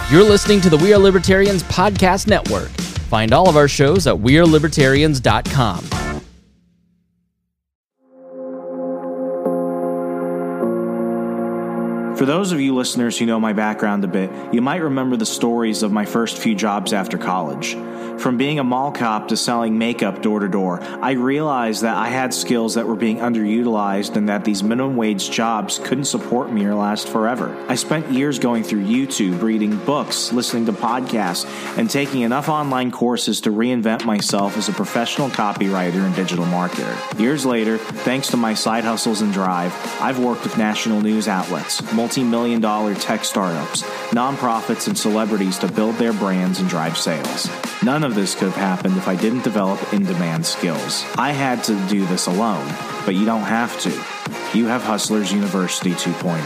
You're listening to the We Are Libertarians Podcast Network. Find all of our shows at wearelibertarians.com. For those of you listeners who know my background a bit, you might remember the stories of my first few jobs after college. From being a mall cop to selling makeup door to door, I realized that I had skills that were being underutilized and that these minimum wage jobs couldn't support me or last forever. I spent years going through YouTube, reading books, listening to podcasts, and taking enough online courses to reinvent myself as a professional copywriter and digital marketer. Years later, thanks to my side hustles and drive, I've worked with national news outlets, multi-million-dollar tech startups, nonprofits, and celebrities to build their brands and drive sales. None of this could have happened if I didn't develop in-demand skills. I had to do this alone, but you don't have to. You have Hustlers University 2.0.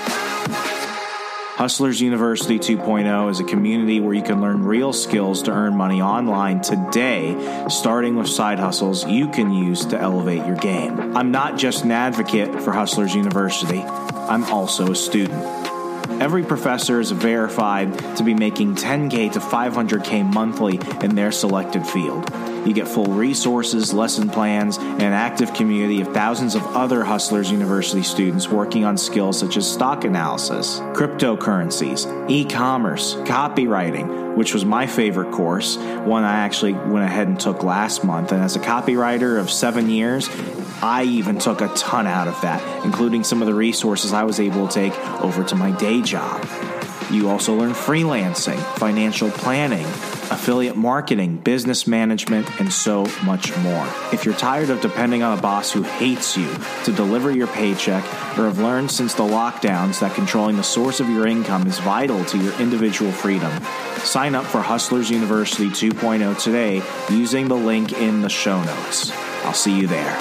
Hustlers University 2.0 is a community where you can learn real skills to earn money online today, starting with side hustles you can use to elevate your game. I'm not just an advocate for Hustlers University, I'm also a student. Every professor is verified to be making $10K to $500K monthly in their selected field. You get full resources, lesson plans, and an active community of thousands of other Hustlers University students working on skills such as stock analysis, cryptocurrencies, e-commerce, copywriting, which was my favorite course, one I actually went ahead and took last month. And as a copywriter of 7 years, I even took a ton out of that, including some of the resources I was able to take over to my day job. You also learn freelancing, financial planning, affiliate marketing, business management, and so much more. If you're tired of depending on a boss who hates you to deliver your paycheck, or have learned since the lockdowns that controlling the source of your income is vital to your individual freedom, sign up for Hustlers University 2.0 today using the link in the show notes. I'll see you there.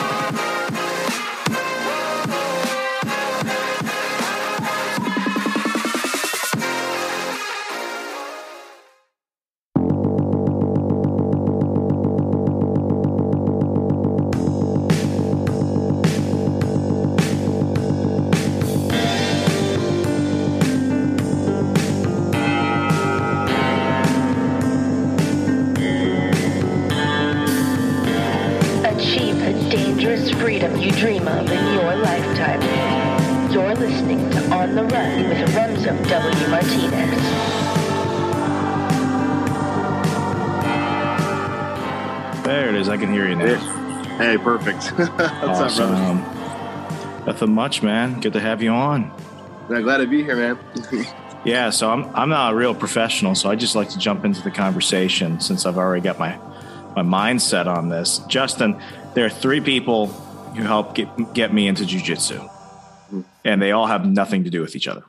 Hey, perfect. What's Awesome. up, brother? Nothing much, man. Good to have you on. I'm glad to be here, man. Yeah, so I'm not a real professional, so I just like to jump into the conversation since I've already got my mindset on this. Justin, there are 3 people who helped get me into jiu-jitsu, and they all have nothing to do with each other.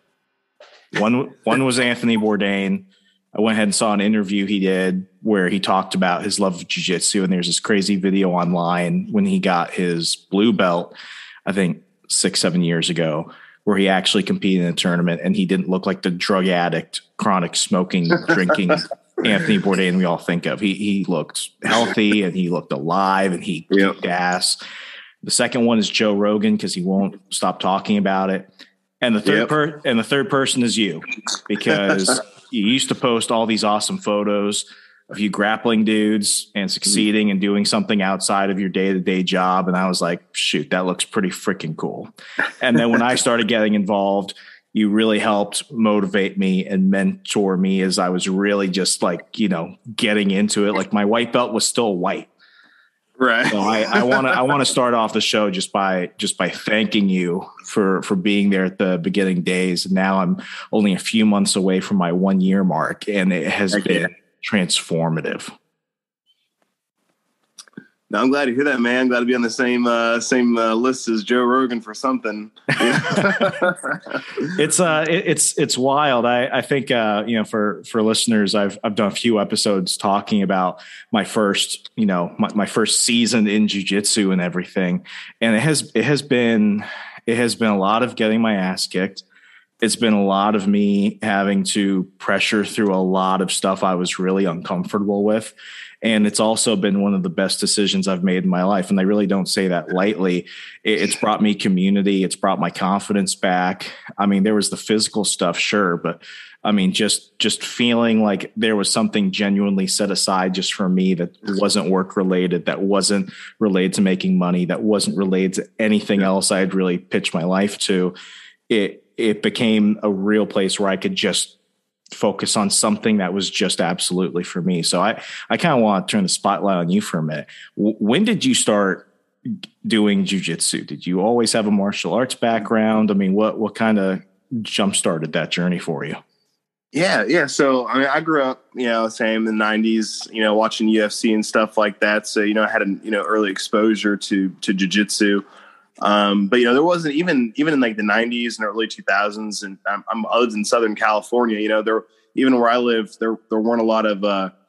One was Anthony Bourdain. I went ahead and saw an interview he did where he talked about his love of jiu-jitsu, and there's this crazy video online when he got his blue belt, I think 6-7 years ago, where he actually competed in a tournament, and he didn't look like the drug addict, chronic smoking, drinking Anthony Bourdain we all think of. He looked healthy, and he looked alive, and he kicked ass. The second one is Joe Rogan, because he won't stop talking about it. And the third person is you, because you used to post all these awesome photos of you grappling dudes and succeeding and doing something outside of your day-to-day job. And I was like, shoot, that looks pretty freaking cool. And then when I started getting involved, you really helped motivate me and mentor me as I was really just like, getting into it. Like my white belt was still white. Right. So I want to start off the show just by thanking you for being there at the beginning days. And now I'm only a few months away from my 1 year mark, and it has been transformative. No, I'm glad to hear that, man. I'm glad to be on the same list as Joe Rogan for something. It's wild. I think for listeners, I've done a few episodes talking about my first my first season in jiu-jitsu and everything, and it has been a lot of getting my ass kicked. It's been a lot of me having to pressure through a lot of stuff I was really uncomfortable with. And it's also been one of the best decisions I've made in my life. And I really don't say that lightly. It's brought me community. It's brought my confidence back. I mean, there was the physical stuff, sure, but I mean, just feeling like there was something genuinely set aside just for me that wasn't work related, that wasn't related to making money, that wasn't related to anything else I had really pitched my life to. It became a real place where I could just focus on something that was just absolutely for me. So I kind of want to turn the spotlight on you for a minute. When did you start doing jiu-jitsu? Did you always have a martial arts background? I mean, what kind of jump started that journey for you? Yeah. So, I mean, I grew up, same in the 90s, watching UFC and stuff like that. So, I had an, early exposure to jiu-jitsu. But, there wasn't even in like the 90s and early 2000s. And I lived in Southern California, there, even where I lived, there weren't a lot of,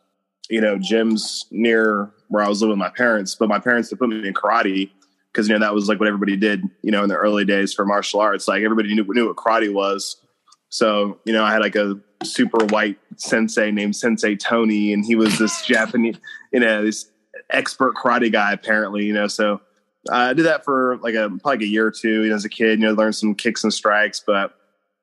gyms near where I was living with my parents, but my parents had put me in karate because, that was like what everybody did, in the early days for martial arts. Like everybody knew what karate was. So, I had like a super white sensei named Sensei Tony, and he was this Japanese, this expert karate guy, apparently, so I did that for probably like a year or two, as a kid, learned some kicks and strikes, but,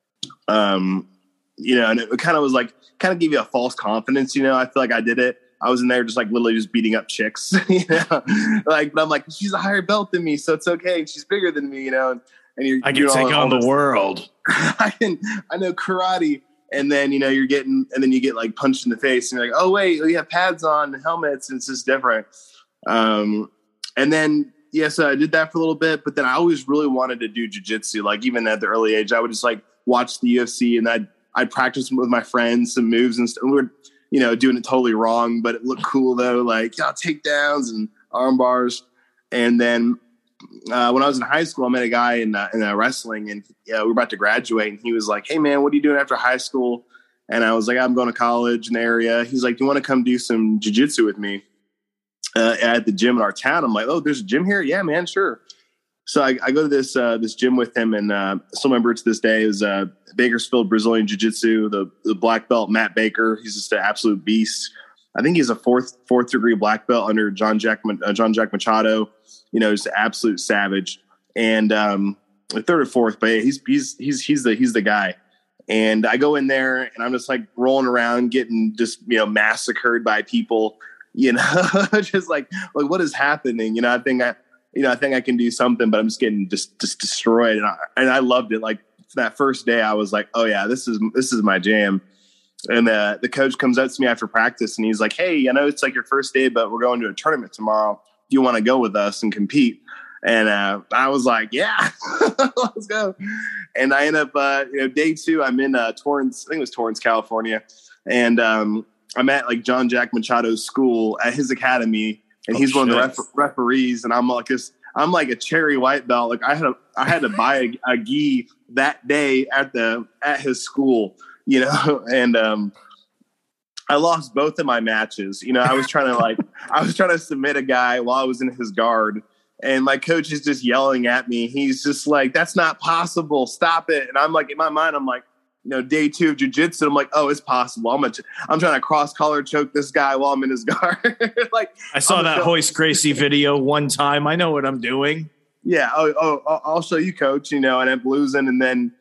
and it kind of was like, kind of give you a false confidence, I feel like I did it. I was in there just like literally just beating up chicks, but I'm like, she's a higher belt than me, so it's okay. She's bigger than me, and I can take on the world. I know karate. And then, you get like punched in the face and you're like, oh wait, you have pads on and helmets and it's just different. And then, so I did that for a little bit, but then I always really wanted to do jiu-jitsu. Like even at the early age, I would just like watch the UFC and I'd practice with my friends, some moves and stuff. We were, doing it totally wrong, but it looked cool though. Like, takedowns and arm bars. And then, when I was in high school, I met a guy in wrestling, and we were about to graduate, and he was like, hey man, what are you doing after high school? And I was like, I'm going to college in the area. He's like, do you want to come do some jiu-jitsu with me at the gym in our town? I'm like, oh, there's a gym here? Yeah, man, sure. So I go to this gym with him, and I still remember to this day, it was Bakersfield Brazilian Jiu-Jitsu, the black belt, Matt Baker. He's just an absolute beast. I think he's a fourth degree black belt under John Jack Machado. Just an absolute savage, and third or fourth, but he's the guy. And I go in there, and I'm just like rolling around, getting just massacred by people. Just like what is happening? I think I can do something, but I'm just getting just destroyed. And I loved it. Like that first day, I was like, oh yeah, this is my jam. And the coach comes up to me after practice, and he's like, hey, I know it's like your first day, but we're going to a tournament tomorrow. Do you want to go with us and compete? And I was like, yeah, let's go. And I end up, day two, I'm in Torrance, I think it was Torrance, California. And I'm at like John Jack Machado's school at his academy. And he's one of the referees. And I'm like a cherry white belt. Like I had to buy a gi that day at his school, and I lost both of my matches. I was trying to submit a guy while I was in his guard, and my coach is just yelling at me. He's just like, that's not possible. Stop it. And I'm like, in my mind, I'm like, day two of jiu-jitsu. I'm like, oh, it's possible. I'm trying to cross collar choke this guy while I'm in his guard. Like I saw that Hoist Gracie video one time. I know what I'm doing. Yeah. I'll show you, coach, and I'm losing. And then,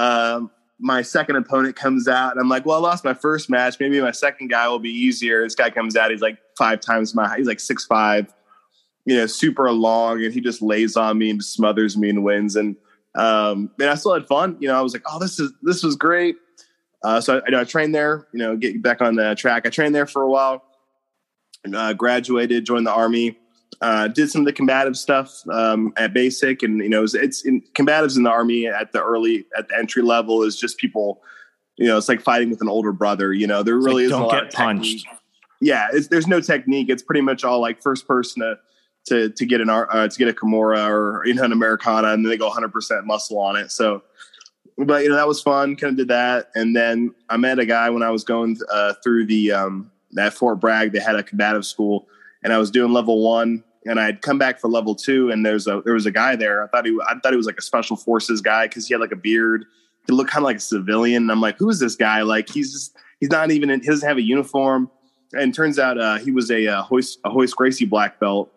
my second opponent comes out, and I'm like, well, I lost my first match. Maybe my second guy will be easier. This guy comes out. He's like 5 times my height. He's like 6'5", super long, and he just lays on me and smothers me and wins. And I still had fun. I was like, oh, this was great. So I trained there, get back on the track. I trained there for a while, graduated, joined the Army. Did some of the combative stuff at basic, and it's in combatives in the Army at the entry level is just people, it's like fighting with an older brother. There really is a lot of punched. Yeah, there's no technique. It's pretty much all like first person to get a Kimura or an Americana, and then they go 100% muscle on it. So, but that was fun. Kind of did that, and then I met a guy when I was going through the at Fort Bragg. They had a combative school, and I was doing level 1. And I'd come back for level 2, and there was a guy there. I thought he was like a special forces guy because he had like a beard. He looked kind of like a civilian. And I'm like, who is this guy? Like he doesn't have a uniform. And turns out he was a Hoist Gracie black belt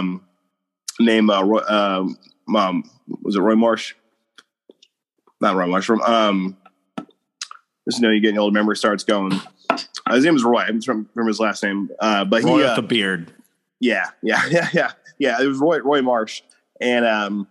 named was it Roy Marsh? Not Roy Marsh. just you getting old, memory starts going. His name is Roy. I don't remember his last name, but Roy with the beard. Yeah. It was Roy Marsh, and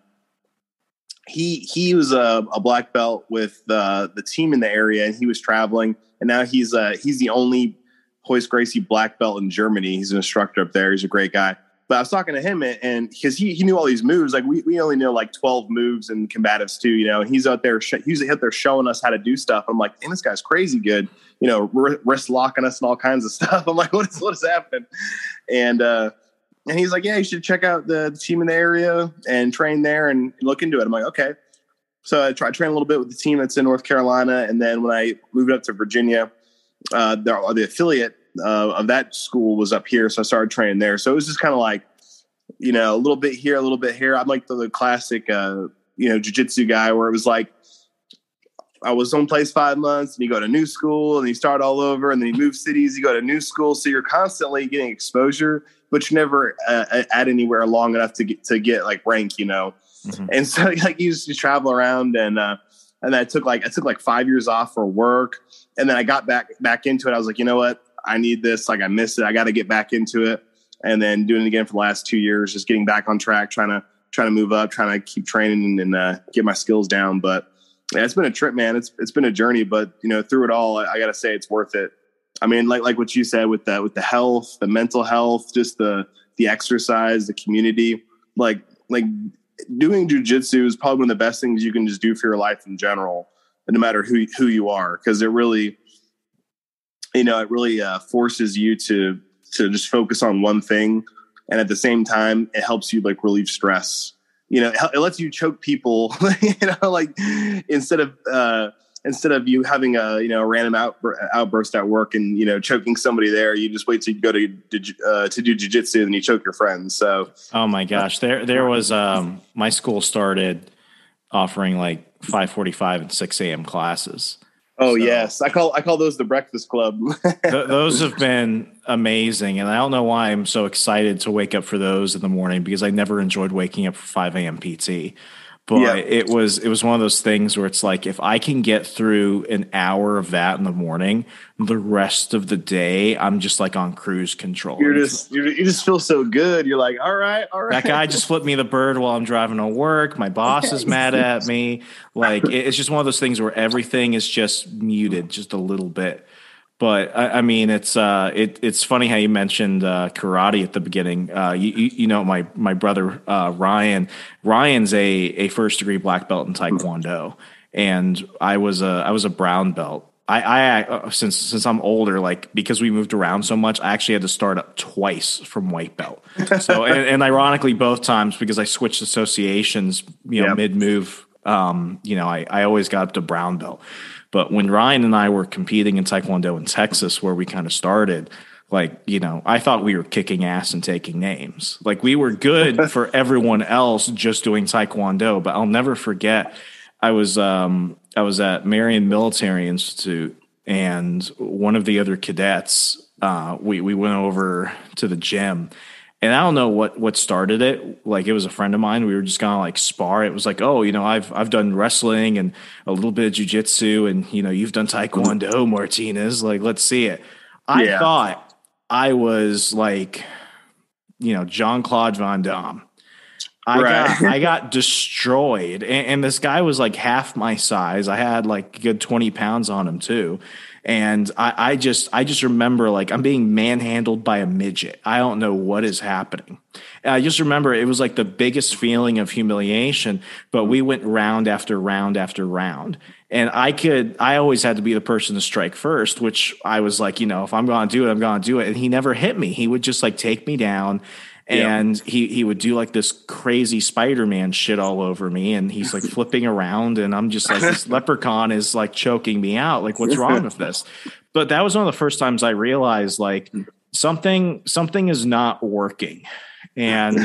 he was a black belt with the team in the area, and he was traveling, and now he's the only Royce Gracie black belt in Germany. He's an instructor up there. He's a great guy. But I was talking to him, and because he knew all these moves, like we only know like 12 moves in combatives too, and he's out there showing us how to do stuff. I'm like, damn, this guy's crazy good, wrist locking us and all kinds of stuff. I'm like, what is happening? And he's like, yeah, you should check out the team in the area and train there and look into it. I'm like, okay. So I train a little bit with the team that's in North Carolina, and then when I moved up to Virginia, the affiliate of that school was up here, so I started training there. So it was just kind of like, a little bit here, a little bit here. I'm like the classic, jiu-jitsu guy where it was like, I was someplace 5 months, and you go to new school, and you start all over, and then you move cities, you go to new school, so you're constantly getting exposure, but you're never at anywhere long enough to get like rank, Mm-hmm. And so like you just travel around, and I took like 5 years off for work, and then I got back into it. I was like, you know what? I need this. Like, I miss it. I got to get back into it. And then doing it again for the last 2 years, just getting back on track, trying to move up, trying to keep training and get my skills down. But yeah, it's been a trip, man. It's been a journey, but through it all, I got to say it's worth it. I mean, like what you said with the health, the mental health, just the exercise, the community, like doing jujitsu is probably one of the best things you can just do for your life in general, no matter who you are. Cause it really, forces you to just focus on one thing. And at the same time, it helps you like relieve stress. It lets you choke people, like instead of you having a random outburst at work and, choking somebody there, you just wait till you go to do jiu-jitsu and you choke your friends. So, oh my gosh, there was, my school started offering like 5:45 and 6 a.m. classes. Oh, so, yes. I call those the breakfast club. Those have been amazing. And I don't know why I'm so excited to wake up for those in the morning, because I never enjoyed waking up for 5 a.m. PT. But yeah, it was one of those things where it's like, if I can get through an hour of that in the morning, the rest of the day, I'm just like on cruise control. You just feel so good. You're like, all right. That guy just flipped me the bird while I'm driving to work. My boss is mad at me. Like, it's just one of those things where everything is just muted just a little bit. But I mean, it's funny how you mentioned karate at the beginning. My brother Ryan's a first degree black belt in Taekwondo, and I was a brown belt. I since I'm older, like, because we moved around so much, I actually had to start up twice from white belt. So and ironically, both times, because I switched associations, mid move. I always got up to brown belt. But when Ryan and I were competing in Taekwondo in Texas, where we kind of started, I thought we were kicking ass and taking names. Like, we were good for everyone else just doing Taekwondo. But I'll never forget, I was at Marion Military Institute, and one of the other cadets, we went over to the gym. And I don't know what started it. Like, it was a friend of mine. We were just gonna like spar. It was like, oh, I've done wrestling and a little bit of jiu-jitsu, and you've done Taekwondo, Martinez. Like, let's see it. I thought I was like, Jean-Claude Van Damme. I got destroyed, and this guy was like half my size. I had like a good 20 pounds on him too. And I just remember, like, I'm being manhandled by a midget. I don't know what is happening. And I just remember it was like the biggest feeling of humiliation, but we went round after round after round. And I always had to be the person to strike first, which I was like, if I'm going to do it, I'm going to do it. And he never hit me. He would just like take me down. And he would do like this crazy Spider-Man shit all over me, and he's like flipping around, and I'm just like, this leprechaun is like choking me out. Like, what's wrong with this? But that was one of the first times I realized like something is not working, and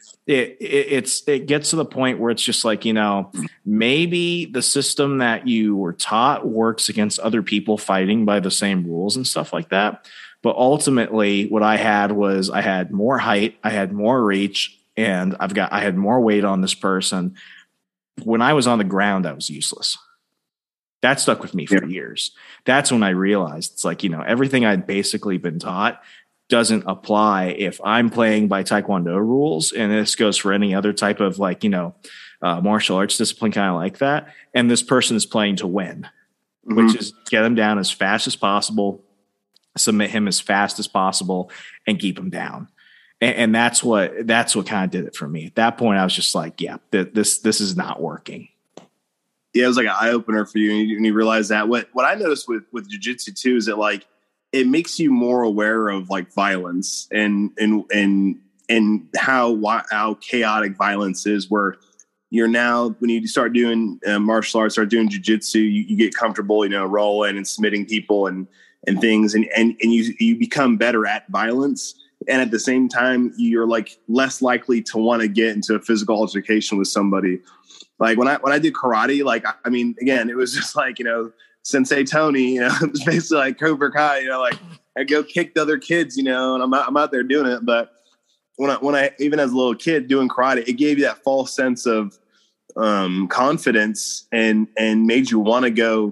it gets to the point where it's just like, maybe the system that you were taught works against other people fighting by the same rules and stuff like that. But ultimately, what I had was I had more height, I had more reach, and I had more weight on this person. When I was on the ground, I was useless. That stuck with me for years. That's when I realized it's like, everything I'd basically been taught doesn't apply if I'm playing by Taekwondo rules. And this goes for any other type of martial arts discipline, kind of like that. And this person is playing to win, which is get him down as fast as possible, submit him as fast as possible, and keep him down. And that's what kind of did it for me. At that point, I was just like, yeah, this is not working. Yeah, it was like an eye opener for you, and you realize that. What I noticed with jiu-jitsu too is that like it makes you more aware of like violence and how chaotic violence is. Where you're now, when you start doing martial arts, start doing jiu-jitsu, you get comfortable, rolling and submitting people and things, and you become better at violence. And at the same time, you're like less likely to want to get into a physical altercation with somebody. Like when I did karate, like, I mean, again, it was just like, Sensei Tony, it was basically like Cobra Kai, like I go kick the other kids, and I'm out there doing it. But when I even as a little kid doing karate, it gave you that false sense of confidence and made you want to go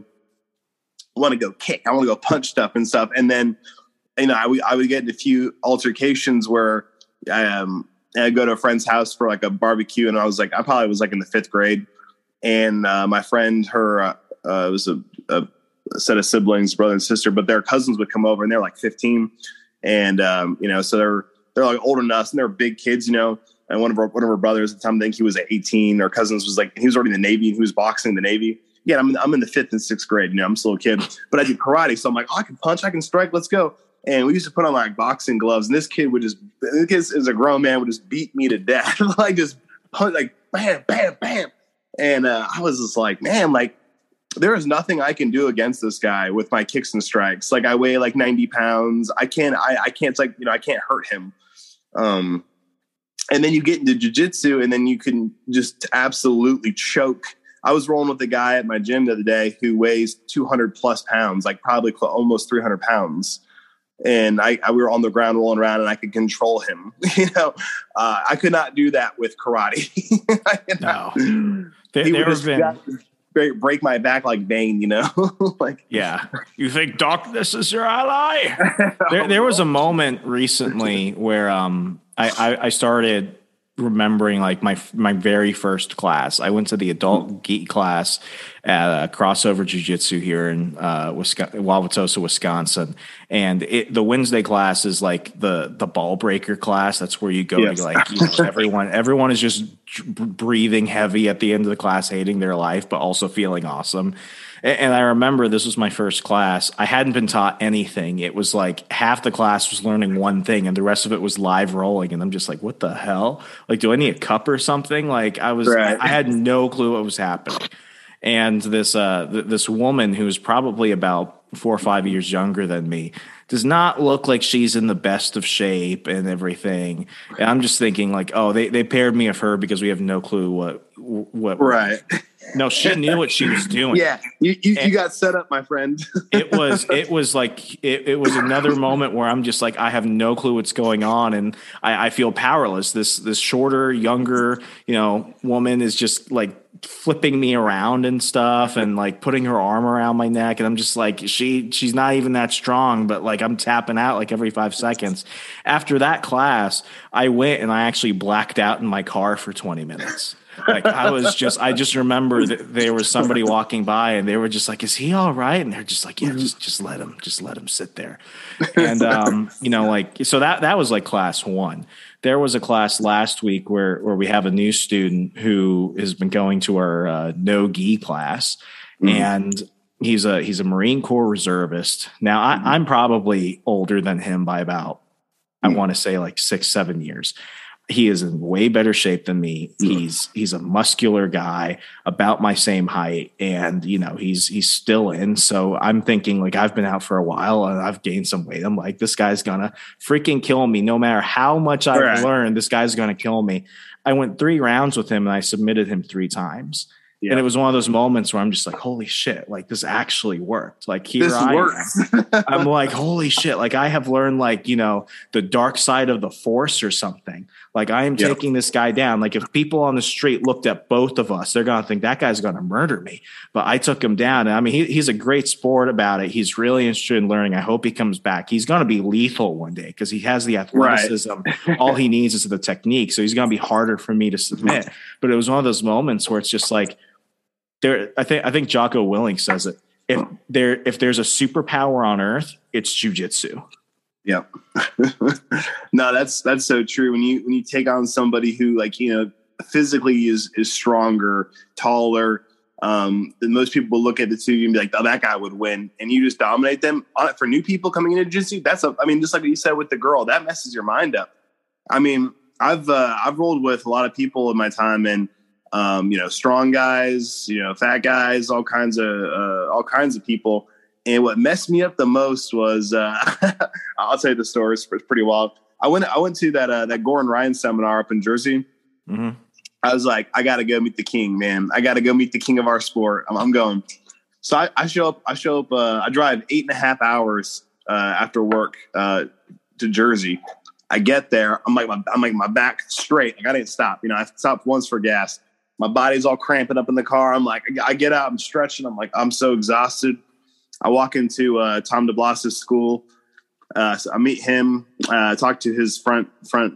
kick. I want to go punch stuff and stuff. And then, I would get in a few altercations where I'd go to a friend's house for like a barbecue, and I probably was like in the 5th grade, and my friend, her it was a set of siblings, brother and sister, but their cousins would come over, and they're like 15, and so they're like older than us, and they're big kids, and one of our brothers at the time, I think he was 18. Our cousins was like, he was already in the Navy, and he was boxing in the Navy. Yeah, I'm in the 5th and 6th grade. I'm still a kid, but I did karate, so I'm like, I can punch, I can strike, let's go. And we used to put on like boxing gloves, and this kid as a grown man would just beat me to death, like just punch, like bam, bam, bam. And I was just like, man, like there is nothing I can do against this guy with my kicks and strikes. Like I weigh like 90 pounds. I can't I can't hurt him. And then you get into jiu-jitsu, and then you can just absolutely choke. I was rolling with a guy at my gym the other day who weighs 200 plus pounds, like probably almost 300 pounds. And we were on the ground rolling around, and I could control him. I could not do that with karate. No, there have been break my back like Bane, like, yeah. You think darkness is your ally? There was a moment recently where I started remembering like my very first class. I went to the adult gi class at Crossover Jiu-Jitsu here in Wauwatosa, Wisconsin. And the Wednesday class is like the ball breaker class. That's where you go to like, everyone is just breathing heavy at the end of the class, hating their life, but also feeling awesome. And I remember this was my first class. I hadn't been taught anything. It was like half the class was learning one thing, and the rest of it was live rolling. And I'm just like, what the hell? Like, do I need a cup or something? Like I had no clue what was happening. And this woman who's probably about 4 or 5 years younger than me does not look like she's in the best of shape and everything. And I'm just thinking like, oh, they paired me with her because we have no clue what. Right. No, she knew what she was doing. Yeah, you got set up, my friend. it was another moment where I'm just like, I have no clue what's going on, and I feel powerless. This shorter, younger, woman is just like flipping me around and stuff, and like putting her arm around my neck, and I'm just like, she's not even that strong, but like I'm tapping out like every 5 seconds. After that class, I went and I actually blacked out in my car for 20 minutes. Like I just remember that there was somebody walking by, and they were just like, is he all right? And they're just like, yeah, just let him sit there. And, so that was like class 1. There was a class last week where we have a new student who has been going to our no gi class, and he's a Marine Corps reservist. Now I'm probably older than him by about, I want to say like 6-7 years. He is in way better shape than me. He's a muscular guy, about my same height, and he's still in. So I'm thinking like, I've been out for a while and I've gained some weight. I'm like, this guy's gonna freaking kill me. No matter how much I've learned, this guy's gonna kill me. I went 3 rounds with him, and I submitted him 3 times. Yeah. And it was one of those moments where I'm just like, holy shit, like this actually worked. Like here This I works. am. I'm like, holy shit. Like I have learned like, you know, the dark side of the force or something. Like I am taking this guy down. Like if people on the street looked at both of us, they're going to think that guy's going to murder me. But I took him down. And I mean, he's a great sport about it. He's really interested in learning. I hope he comes back. He's going to be lethal one day because he has the athleticism. Right. All he needs is the technique. So he's going to be harder for me to submit. But it was one of those moments where it's just like, I think Jocko Willink says it. If there's a superpower on earth, it's jujitsu. Yep. No, that's so true. When you take on somebody who, like, you know, physically is stronger, taller, then most people will look at the two and be like, oh, that guy would win, and you just dominate them. For new people coming into jiu-jitsu, just like you said with the girl, that messes your mind up. I mean, I've rolled with a lot of people in my time, and you know, strong guys, you know, fat guys, all kinds of people. And what messed me up the most was, I'll tell you the story. It's pretty wild. I went to that Goran Ryan seminar up in Jersey. Mm-hmm. I was like, I got to go meet the king, man. I got to go meet the king of our sport. I'm going. So I show up. I drive 8.5 hours after work to Jersey. I get there. I'm like my back straight. Like I didn't stop. You know, I stopped once for gas. My body's all cramping up in the car. I'm like, I get out, I'm stretching. I'm like, I'm so exhausted. I walk into Tom DeBlas's school. So I meet him, talk to his front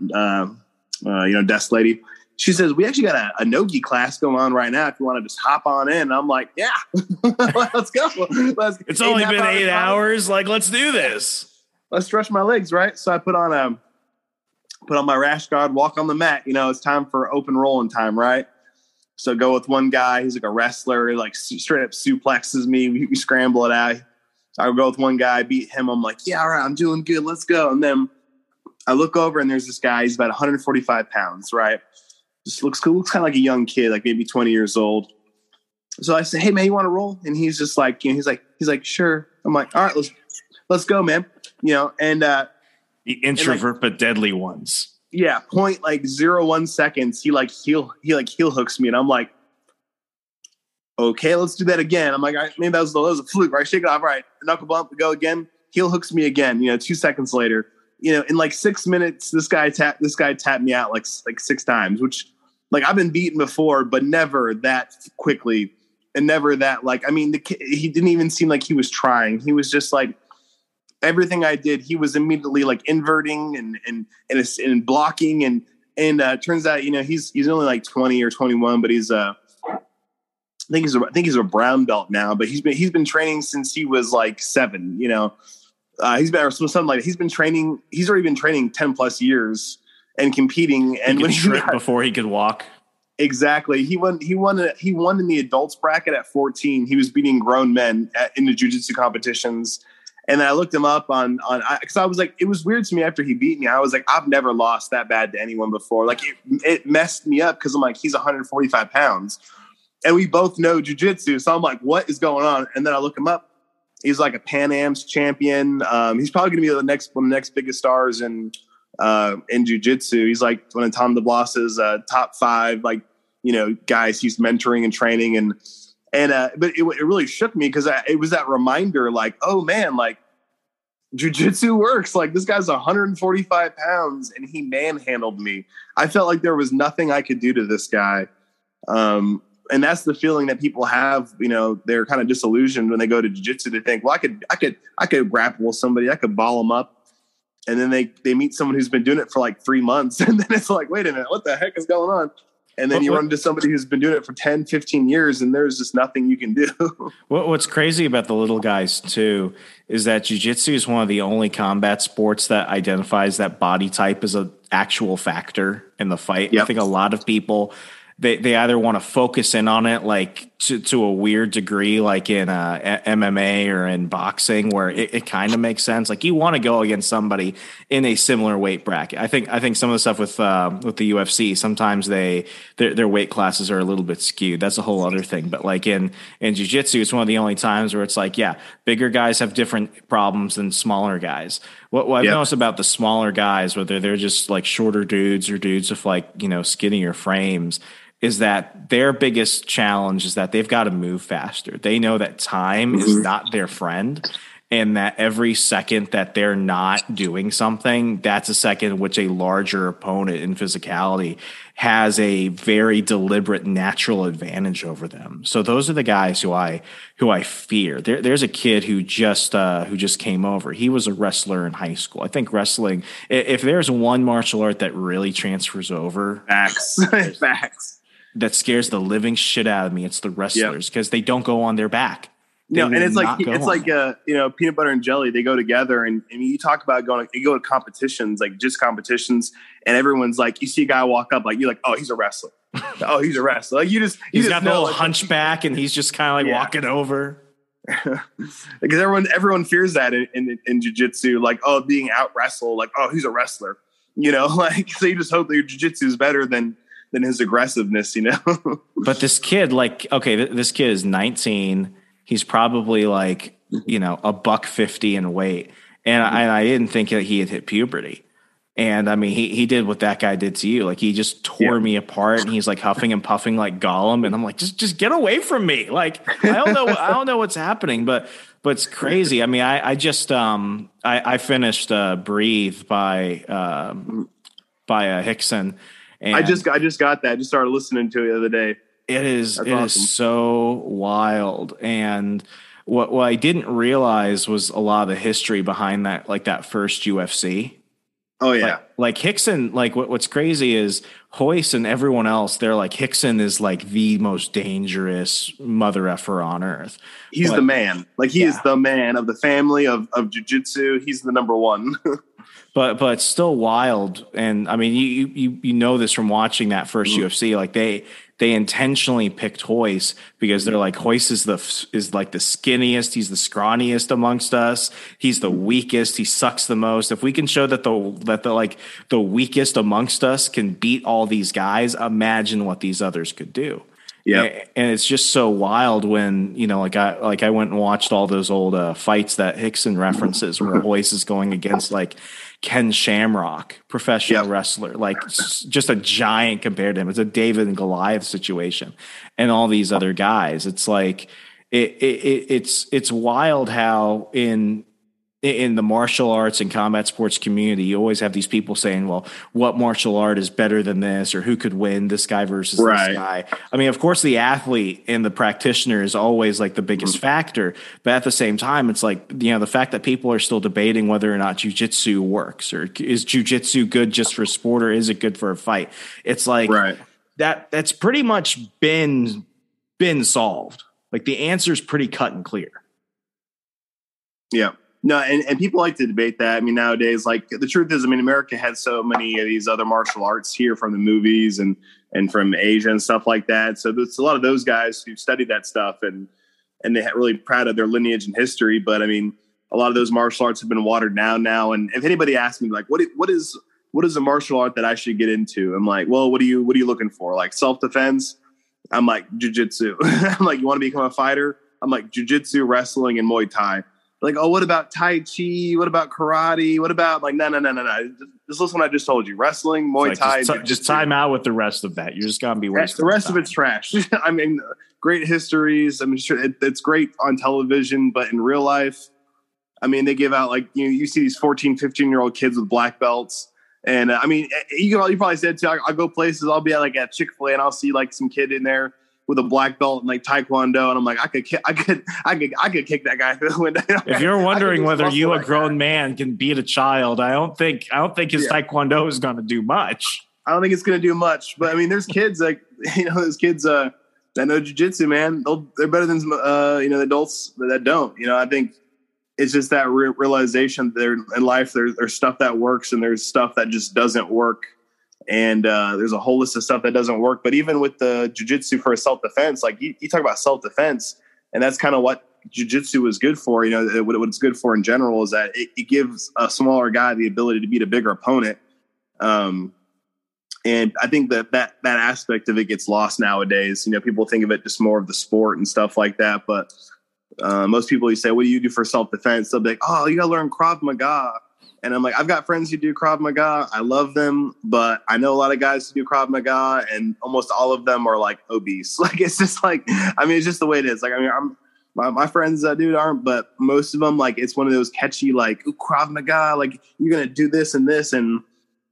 desk lady. She says, we actually got a no-gi class going on right now if you want to just hop on in. And I'm like, yeah, let's go. It's only been 8 hours. Like, let's do this. Let's stretch my legs, right? So I put on my rash guard, walk on the mat. You know, it's time for open rolling time, right? So go with one guy. He's like a wrestler. He like straight up suplexes me. We scramble it out. So I go with one guy, beat him. I'm like, yeah, all right, I'm doing good. Let's go. And then I look over and there's this guy. He's about 145 pounds, right? Just looks cool. Looks kind of like a young kid, like maybe 20 years old. So I say, hey man, you want to roll? And he's just like, you know, he's like, sure. I'm like, all right, let's go, man. You know, and the introvert but deadly ones. Yeah, 0.01 seconds. He heel hooks me, and I'm like, okay, let's do that again. I'm like, all right, maybe that was a fluke, right? Shake it off, right? Knuckle bump, go again. Heel hooks me again. You know, 2 seconds later, you know, in like 6 minutes, this guy tapped me out like 6 times, which like I've been beaten before, but never that quickly, and never that like. I mean, he didn't even seem like he was trying. He was just like. Everything I did, he was immediately like inverting and blocking and turns out, you know, he's only like 20 or 21, but I think he's a brown belt now, but he's been training since he was like 7, you know. He's already been training 10 plus years and competing, and when he tripped before he could walk. Exactly. He won in the adults bracket at 14. He was beating grown men in the jiu-jitsu competitions. And then I looked him up because I was like, it was weird to me after he beat me. I was like, I've never lost that bad to anyone before. Like it messed me up because I'm like, he's 145 pounds and we both know jiu-jitsu. So I'm like, what is going on? And then I look him up. He's like a Pan Am's champion. He's probably going to be one of the next biggest stars in jiu-jitsu. He's like one of Tom DeBlas's top 5, like, you know, guys he's mentoring and training but it really shook me because it was that reminder, like, oh man, like jiu-jitsu works. Like this guy's 145 pounds and he manhandled me. I felt like there was nothing I could do to this guy. And that's the feeling that people have, you know, they're kind of disillusioned when they go to jiu-jitsu. They think, well, I could grapple with somebody. I could ball them up. And then they meet someone who's been doing it for like 3 months. And then it's like, wait a minute, what the heck is going on? And then you run into somebody who's been doing it for 10, 15 years, and there's just nothing you can do. What's crazy about the little guys, too, is that jiu-jitsu is one of the only combat sports that identifies that body type as an actual factor in the fight. Yep. I think a lot of people, they either want to focus in on it like to a weird degree, like in MMA or in boxing, where it kind of makes sense. Like you want to go against somebody in a similar weight bracket. I think some of the stuff with the UFC, sometimes their weight classes are a little bit skewed. That's a whole other thing. But like in jiu-jitsu, it's one of the only times where it's like, yeah, bigger guys have different problems than smaller guys. What I've noticed about the smaller guys, whether they're just like shorter dudes or dudes with like, you know, skinnier frames, is that their biggest challenge is that they've got to move faster. They know that time is not their friend, and that every second that they're not doing something, that's a second in which a larger opponent in physicality has a very deliberate natural advantage over them. So those are the guys who I fear. There's a kid who just came over. He was a wrestler in high school. I think wrestling, if there's one martial art that really transfers over, facts, that scares the living shit out of me, it's the wrestlers, because they don't go on their back. No, and it's like peanut butter and jelly. They go together, and you talk about you go to competitions, like just competitions, and everyone's like, you see a guy walk up, like you're like, oh, he's a wrestler. Oh, he's a wrestler. Like he's got the little hunchback, and he's just kind of like walking over. Because everyone fears that in jiu-jitsu, like, oh, being out wrestled, like, oh, he's a wrestler. Like, so you just hope that your jiu-jitsu is better than his aggressiveness, But this kid, this kid is 19. He's probably like, $150 in weight. And I didn't think that he had hit puberty. And I mean, he did what that guy did to you. Like, he just tore me apart, and he's like huffing and puffing like Gollum. And I'm like, just get away from me. Like, I don't know what's happening, but it's crazy. I mean, I just, I finished Breathe by Hickson. And I just got that. I just started listening to it the other day. It is so wild. And what I didn't realize was a lot of the history behind that, like that first UFC. Oh yeah. Like Hickson, like what's crazy is Royce and everyone else, they're like, Hickson is like the most dangerous mother effer on earth. He's the man. Like he is the man of the family of jiu-jitsu. He's the number one. But it's still wild. And I mean, you know this from watching that first UFC. Like they intentionally picked Royce because they're like, Royce is like the skinniest. He's the scrawniest amongst us. He's the weakest. He sucks the most. If we can show that the weakest amongst us can beat all these guys, imagine what these others could do. Yeah. And it's just so wild when, I went and watched all those old fights that Hickson references where Royce is going against like Ken Shamrock, professional wrestler, like just a giant compared to him. It's a David and Goliath situation, and all these other guys. It's like it's wild how in the martial arts and combat sports community, you always have these people saying, well, what martial art is better than this, or who could win, this guy versus this guy. I mean, of course, the athlete and the practitioner is always like the biggest factor. But at the same time, it's like, the fact that people are still debating whether or not jiu-jitsu works, or is jiu-jitsu good just for sport, or is it good for a fight? It's like that's pretty much been solved. Like the answer is pretty cut and clear. Yeah. No, and people like to debate that. I mean, nowadays, like the truth is, I mean, America has so many of these other martial arts here from the movies and from Asia and stuff like that. So there's a lot of those guys who study that stuff and they're really proud of their lineage and history. But I mean, a lot of those martial arts have been watered down now. And if anybody asks me like, what is a martial art that I should get into? I'm like, well, what are you looking for? Like self-defense? I'm like jiu-jitsu. I'm like, you want to become a fighter? I'm like jiu-jitsu, wrestling, and Muay Thai. Like, oh, what about Tai Chi? What about karate? What about no. Just listen what I just told you. Wrestling, Muay Thai. Just time out with the rest of that. You're just going to be wasting the rest of it's trash. I mean, great histories. I mean, sure, it's great on television, but in real life, I mean, they give out like, you see these 14, 15-year-old kids with black belts. And I mean, you probably said too, I'll go places, I'll be at Chick-fil-A and I'll see like some kid in there with a black belt and like Taekwondo, and I'm like, I could kick that guy through the window. If you're wondering whether you, a grown man, can beat a child, I don't think his Taekwondo is going to do much. I don't think it's going to do much, but I mean, there's kids like those kids that know jiu-jitsu, man. They're better than the adults that don't. I think it's just that realization that in life there's stuff that works and there's stuff that just doesn't work. And there's a whole list of stuff that doesn't work. But even with the jiu-jitsu for self-defense, like you talk about self-defense, and that's kind of what jiu-jitsu is good for. What it's good for in general is that it gives a smaller guy the ability to beat a bigger opponent. And I think that aspect of it gets lost nowadays. People think of it just more of the sport and stuff like that. But most people, you say, what do you do for self-defense? They'll be like, oh, you got to learn Krav Maga. And I'm like, I've got friends who do Krav Maga. I love them, but I know a lot of guys who do Krav Maga, and almost all of them are like obese. Like, it's just like, I mean, it's just the way it is. Like, I mean, my friends that do aren't, but most of them, like, it's one of those catchy, like, ooh, Krav Maga, like, you're going to do this and this. And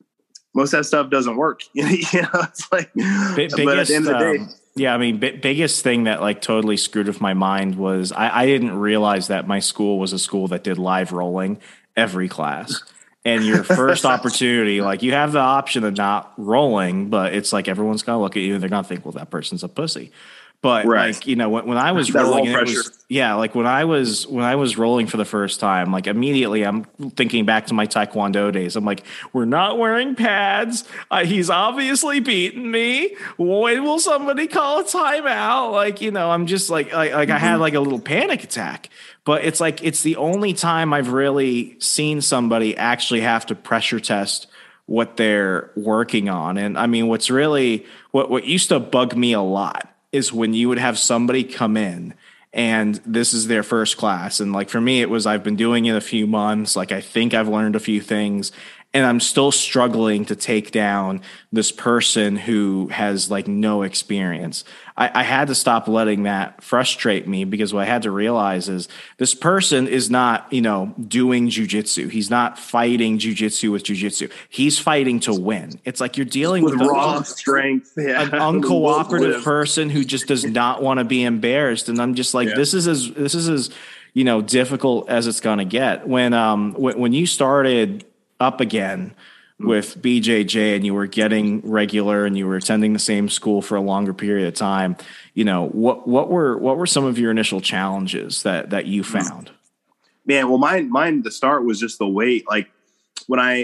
most of that stuff doesn't work. You know, it's like, but at the end of the day. Yeah, I mean, biggest thing that like totally screwed with my mind was I didn't realize that my school was a school that did live rolling every class. And your first opportunity, like you have the option of not rolling, but it's like everyone's going to look at you and they're going to think, well, that person's a pussy. But like, you know, when I was rolling, it was, like when I was rolling for the first time, like immediately I'm thinking back to my Taekwondo days. I'm like, we're not wearing pads. He's obviously beaten me. When will somebody call a timeout? Like, you know, I'm just like I had like a little panic attack. But it's like, it's the only time I've really seen somebody actually have to pressure test what they're working on. And I mean, what's really, what used to bug me a lot is when you would have somebody come in and this is their first class. And like, for me, it was, I've been doing it a few months. Like, I think I've learned a few things and I'm still struggling to take down this person who has like no experience. I had to stop letting that frustrate me, because what I had to realize is this person is not, you know, doing jujitsu. He's not fighting jujitsu with jujitsu. He's fighting to win. It's like you're dealing with raw strength, an uncooperative person who just does not want to be embarrassed. And I'm just like, this is as, you know, difficult as it's going to get. When you started up again with BJJ and you were getting regular and you were attending the same school for a longer period of time, you know, what were some of your initial challenges that you found? Man, well, mine to start was just the weight. Like when I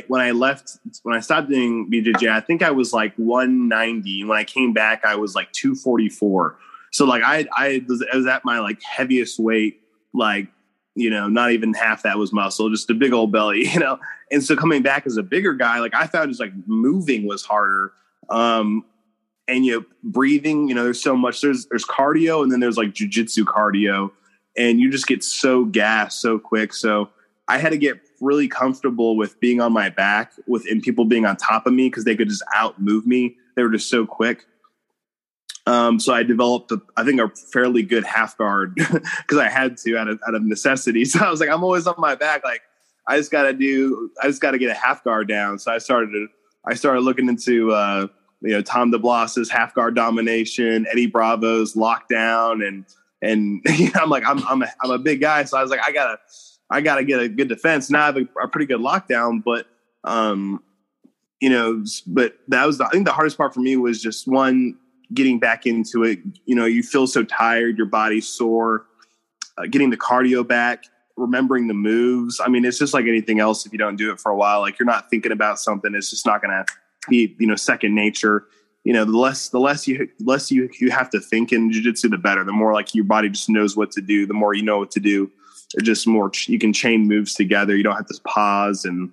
stopped doing BJJ, I think I was like 190. When I came back, I was like 244. So like I was at my like heaviest weight, like, you know, not even half that was muscle, just a big old belly, you know? And so coming back as a bigger guy, like I found just like moving was harder. And, you know, breathing, you know, there's so much, there's cardio and then there's like jujitsu cardio, and you just get so gassed so quick. So I had to get really comfortable with being on my back and people being on top of me, because they could just out move me. They were just so quick. So I developed, I think, a fairly good half guard because I had to out of necessity. So I was like, I'm always on my back. Like I just got to get a half guard down. So I started looking into, you know, Tom DeBlas's half guard domination, Eddie Bravo's lockdown. And you know, I'm like, I'm a big guy. So I was like, I gotta get a good defense. Now I have a pretty good lockdown, but, you know, but that was, I think the hardest part for me was just getting back into it. You know, you feel so tired, your body's sore, getting the cardio back, remembering the moves. I mean, it's just like anything else. If you don't do it for a while, like you're not thinking about something, it's just not going to be, you know, second nature. You know, the less you have to think in jiu-jitsu, the better. The more like your body just knows what to do, the more you know what to do. It's just more, you can chain moves together. You don't have to pause. And,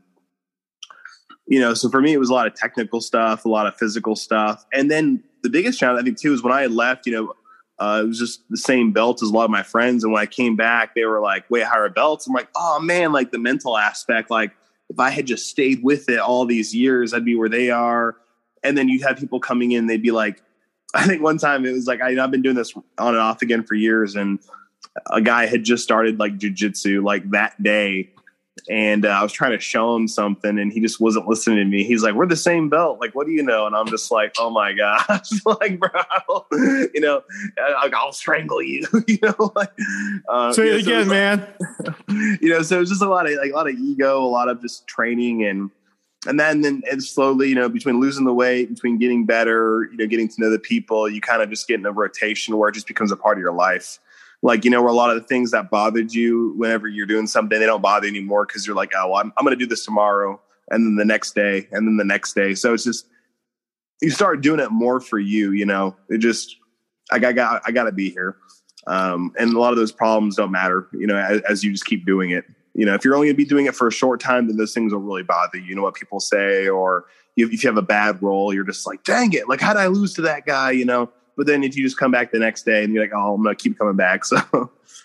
you know, so for me, it was a lot of technical stuff, a lot of physical stuff. And then the biggest challenge, I think, too, is when I had left, you know, it was just the same belt as a lot of my friends. And when I came back, they were like way higher belts. I'm like, oh, man, like the mental aspect, like if I had just stayed with it all these years, I'd be where they are. And then you'd have people coming in, they'd be like, I think one time it was like, I've been doing this on and off again for years. And a guy had just started like jujitsu like that day. And I was trying to show him something and he just wasn't listening to me. He's like, we're the same belt. Like, what do you know? And I'm just like, oh my gosh, like, bro, you know, I'll strangle you, you know, like, say it again, man. You know, so it was just a lot of ego, a lot of just training. And then it's slowly, you know, between losing the weight, between getting better, you know, getting to know the people, you kind of just get in a rotation where it just becomes a part of your life. Like, you know, where a lot of the things that bothered you whenever you're doing something, they don't bother you anymore because you're like, oh, well, I'm going to do this tomorrow. And then the next day and then the next day. So it's just, you start doing it more for you, you know, it just, I got to be here. And a lot of those problems don't matter, you know, as you just keep doing it. You know, if you're only going to be doing it for a short time, then those things will really bother you. You know what people say, or if you have a bad role, you're just like, dang it, like, how did I lose to that guy, you know? But then if you just come back the next day and you're like, oh, I'm going to keep coming back. So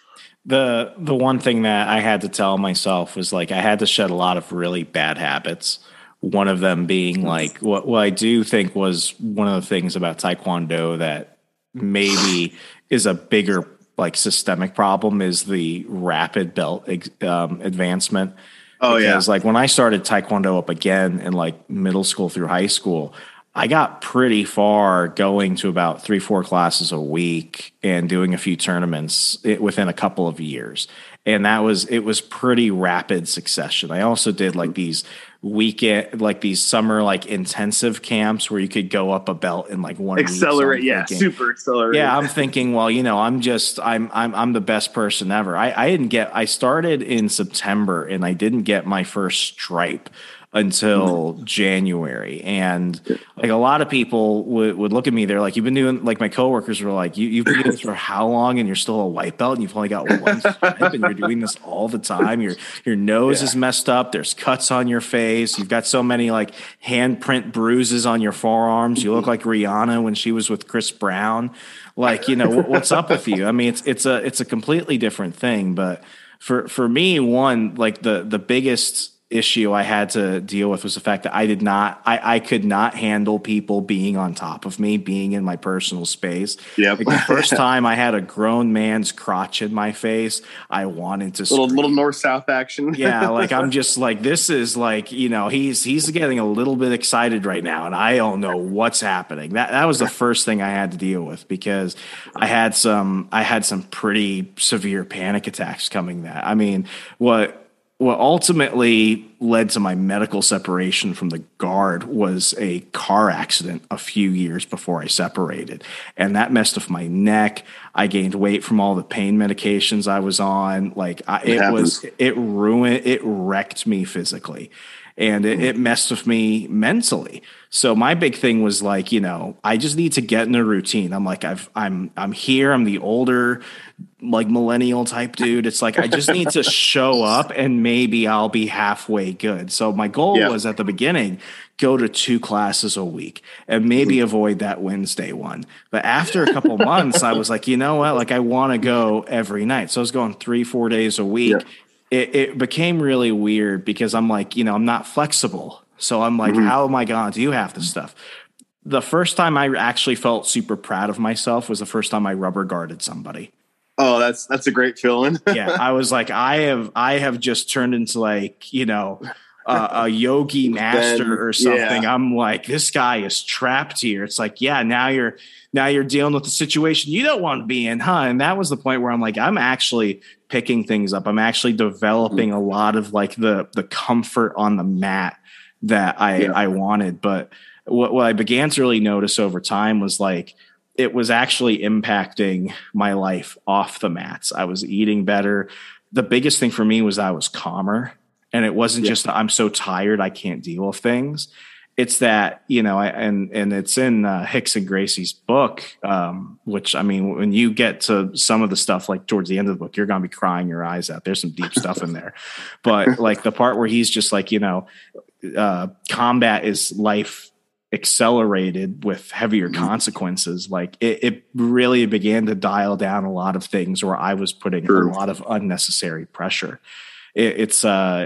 The one thing that I had to tell myself was like I had to shed a lot of really bad habits. One of them being like what I do think was one of the things about Taekwondo that maybe is a bigger like systemic problem is the rapid belt advancement. Oh Because yeah. like when I started Taekwondo up again in like middle school through high school, I got pretty far going to about 3-4 classes a week and doing a few tournaments within a couple of years. And it was pretty rapid succession. I also did like these weekend, like these summer, like intensive camps where you could go up a belt in like 1 week. Accelerate. So Yeah. Super accelerate. yeah, I'm thinking, well, I'm the best person ever. I started in September and I didn't get my first stripe until January. And like a lot of people would look at me, they're like, you've been doing, like my coworkers were like, you've been doing this for how long and you're still a white belt and you've only got one stripe and you're doing this all the time. Your nose is messed up. There's cuts on your face. You've got so many like handprint bruises on your forearms. You look like Rihanna when she was with Chris Brown. Like, what's up with you? I mean, it's a completely different thing. But for me, one, like the biggest issue I had to deal with was the fact that I could not handle people being on top of me, being in my personal space. Yep. Like the first time I had a grown man's crotch in my face, I wanted to scream. Little north-south action. Yeah, like I'm just like, this is like, he's getting a little bit excited right now and I don't know what's happening. That was the first thing I had to deal with because I had some pretty severe panic attacks coming that. I mean, what ultimately led to my medical separation from the guard was a car accident a few years before I separated. And that messed with my neck. I gained weight from all the pain medications I was on. Like it wrecked me physically. And it messed with me mentally. So my big thing was like, I just need to get in a routine. I'm like, I'm here. I'm the older, like millennial type dude. It's like, I just need to show up and maybe I'll be halfway good. So my goal was at the beginning, go to 2 classes a week and maybe avoid that Wednesday one. But after a couple months, I was like, you know what? Like I want to go every night. So I was going 3-4 days a week. Yeah. It became really weird because I'm like, I'm not flexible. So I'm like, how am I going to do half this stuff? The first time I actually felt super proud of myself was the first time I rubber guarded somebody. Oh, that's a great feeling. Yeah. I was like, I have just turned into like, a yogi master or something. Yeah. I'm like, this guy is trapped here. It's like, yeah, now you're dealing with the situation you don't want to be in, huh? And that was the point where I'm like, I'm actually picking things up. I'm actually developing a lot of like the comfort on the mat that I wanted. But what I began to really notice over time was like, it was actually impacting my life off the mats. I was eating better. The biggest thing for me was I was calmer. And it wasn't just that I'm so tired I can't deal with things. It's that, and it's in Hicks and Gracie's book, which, I mean, when you get to some of the stuff, like towards the end of the book, you're going to be crying your eyes out. There's some deep stuff in there. But like the part where he's just like, combat is life accelerated with heavier consequences. Like it really began to dial down a lot of things where I was putting a lot of unnecessary pressure. It's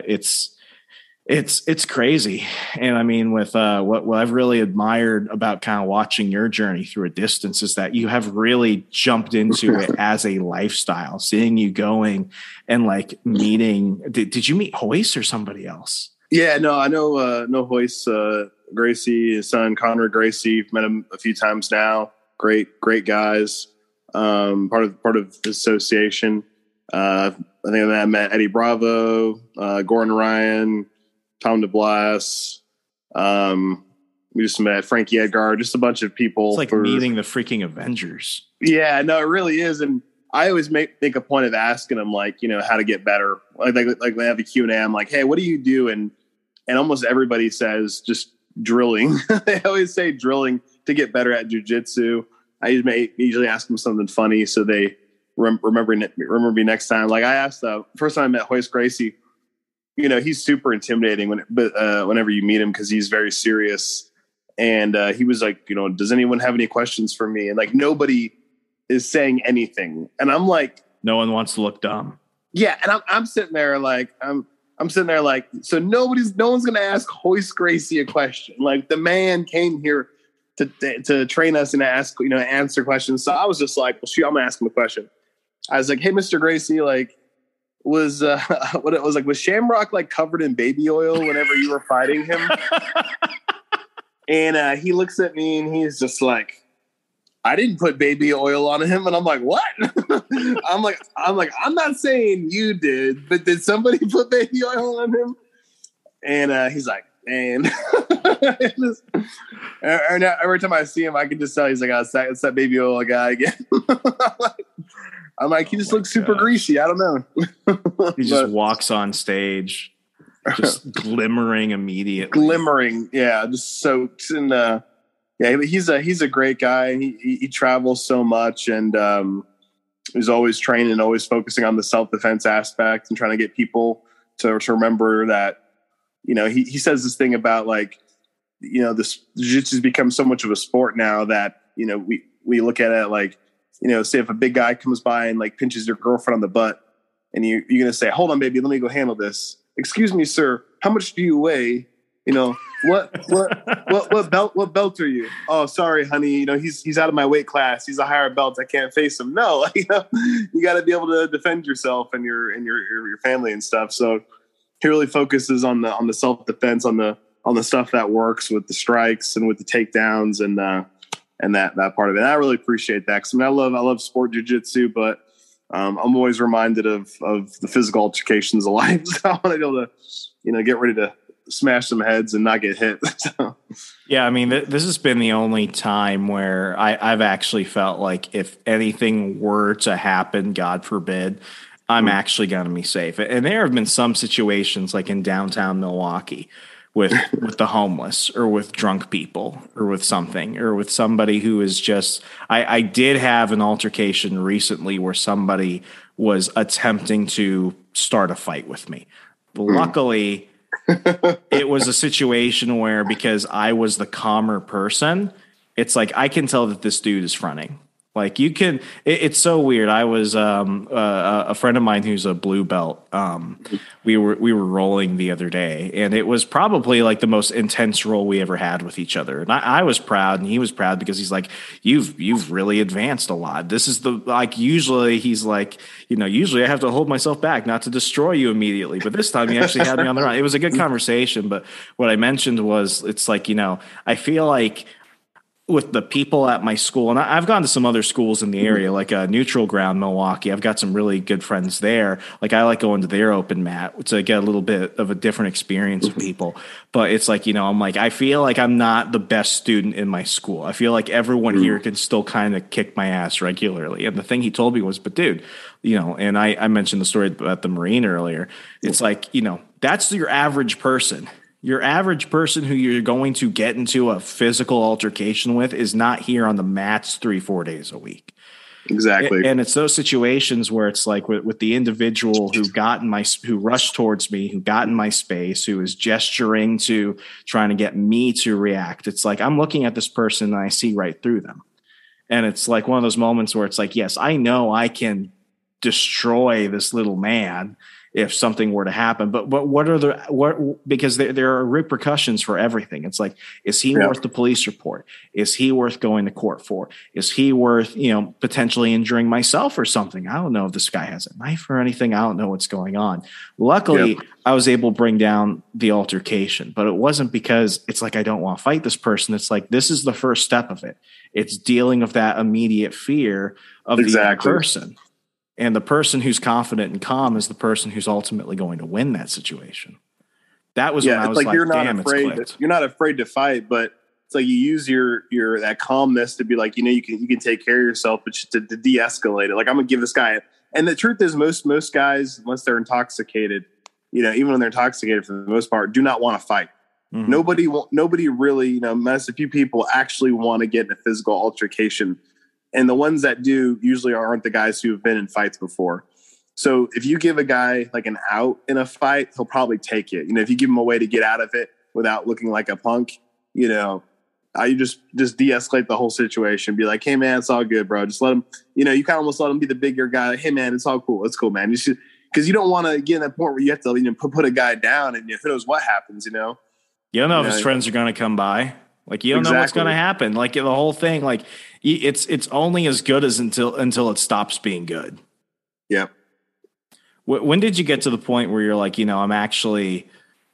crazy. And I mean, with what I've really admired about kind of watching your journey through a distance is that you have really jumped into it as a lifestyle, seeing you going and like meeting. Did you meet Hoist or somebody else? Yeah, no, I know Hoist, Gracie, his son, Conrad Gracie. Met him a few times now. Great guys. Part of the association. I think I met Eddie Bravo, Gordon Ryan, Tom DeBlas. We just met Frankie Edgar, just a bunch of people. It's like meeting the freaking Avengers. Yeah, no, it really is. And I always make a point of asking them, like, how to get better. Like they have a Q&A. I'm like, hey, what do you do? And almost everybody says just drilling. They always say drilling to get better at jujitsu. I usually ask them something funny so they remember me next time. Like I asked first time I met Hoist Gracie, he's super intimidating whenever you meet him because he's very serious. And he was like, does anyone have any questions for me? And like nobody is saying anything. And I'm like, No one wants to look dumb. Yeah, and I'm sitting there like I'm sitting there like, so no one's gonna ask Hoist Gracie a question. Like, the man came here to train us and answer questions. So I was just like, well, shoot, I'm gonna ask him a question. I was like, hey, Mr. Gracie, like, was what it was like, was Shamrock like covered in baby oil whenever you were fighting him? And he looks at me and he's just like, I didn't put baby oil on him. And I'm like, what? I'm like, I'm not saying you did, but did somebody put baby oil on him? And he's like, and every time I see him, I can just tell he's like, oh, it's that baby oil guy again. I'm like, he just looks super greasy. I don't know. He just walks on stage, just glimmering immediately. Glimmering, yeah, just soaked. And yeah, he's a great guy. He travels so much, and he's always training, always focusing on the self-defense aspect and trying to get people to remember that. He says this thing about like, this jiu-jitsu has become so much of a sport now that we look at it like, say if a big guy comes by and like pinches your girlfriend on the butt, and you're gonna say, hold on, baby, let me go handle this. Excuse me, sir, how much do you weigh? What belt are you? Oh, sorry, honey. He's out of my weight class. He's a higher belt. I can't face him. No, you got to be able to defend yourself and your family and stuff. So he really focuses on the self defense, on the stuff that works with the strikes and with the takedowns and that part of it. And I really appreciate that, because I love sport jiu-jitsu, but I'm always reminded of the physical altercations of life. So I want to be able to get ready to smash some heads and not get hit. So. Yeah, I mean, this has been the only time where I've actually felt like if anything were to happen, God forbid, I'm actually going to be safe. And there have been some situations like in downtown Milwaukee with the homeless or with drunk people or with something or with somebody who is just I did have an altercation recently where somebody was attempting to start a fight with me. Luckily, it was a situation where, because I was the calmer person, it's like I can tell that this dude is fronting. Like it's so weird. I was a friend of mine who's a blue belt. We were rolling the other day, and it was probably like the most intense roll we ever had with each other. And I was proud, and he was proud, because he's like, you've really advanced a lot. This is usually he's like, usually I have to hold myself back not to destroy you immediately, but this time he actually had me on the run. It was a good conversation, but what I mentioned was, it's like, I feel like with the people at my school, and I've gone to some other schools in the area, like Neutral Ground, Milwaukee. I've got some really good friends there. Like, I like going to their open mat to get a little bit of a different experience with people. But it's like, I'm like, I feel like I'm not the best student in my school. I feel like everyone here can still kind of kick my ass regularly. And the thing he told me was, but dude, and I mentioned the story about the Marine earlier. It's like, that's your average person. Your average person who you're going to get into a physical altercation with is not here on the mats 3-4 days a week. Exactly. And it's those situations where it's like with the individual who rushed towards me, who got in my space, who is gesturing to trying to get me to react. It's like, I'm looking at this person and I see right through them. And it's like one of those moments where it's like, yes, I know I can destroy this little man if something were to happen, but because there are repercussions for everything. It's like, is he worth the police report? Is he worth going to court for? Is he worth, potentially injuring myself or something? I don't know if this guy has a knife or anything. I don't know what's going on. Luckily, I was able to bring down the altercation, but it wasn't because it's like, I don't want to fight this person. It's like, this is the first step of it. It's dealing with that immediate fear of the other person. And the person who's confident and calm is the person who's ultimately going to win that situation. That was when I was like, you're not afraid. You're not afraid to fight, but it's like you use your that calmness to be like, you can take care of yourself, but to de-escalate it. Like, I'm gonna give this guy. And the truth is, most guys, once they're intoxicated, even when they're intoxicated for the most part, do not want to fight. Mm-hmm. Nobody really, unless a few people actually want to get in a physical altercation. And the ones that do usually aren't the guys who have been in fights before. So if you give a guy like an out in a fight, he'll probably take it. If you give him a way to get out of it without looking like a punk, You just de-escalate the whole situation. Be like, hey man, it's all good, bro. Just let him, you kind of almost let him be the bigger guy. Like, hey man, it's all cool. It's cool, man. You should, because you don't want to get in that point where you have to put a guy down, and who knows what happens, You don't know if his friends are going to come by. Like, you don't know what's going to happen. Like, the whole thing, like, it's only as good as until it stops being good. Yeah. When did you get to the point where you're like, I'm actually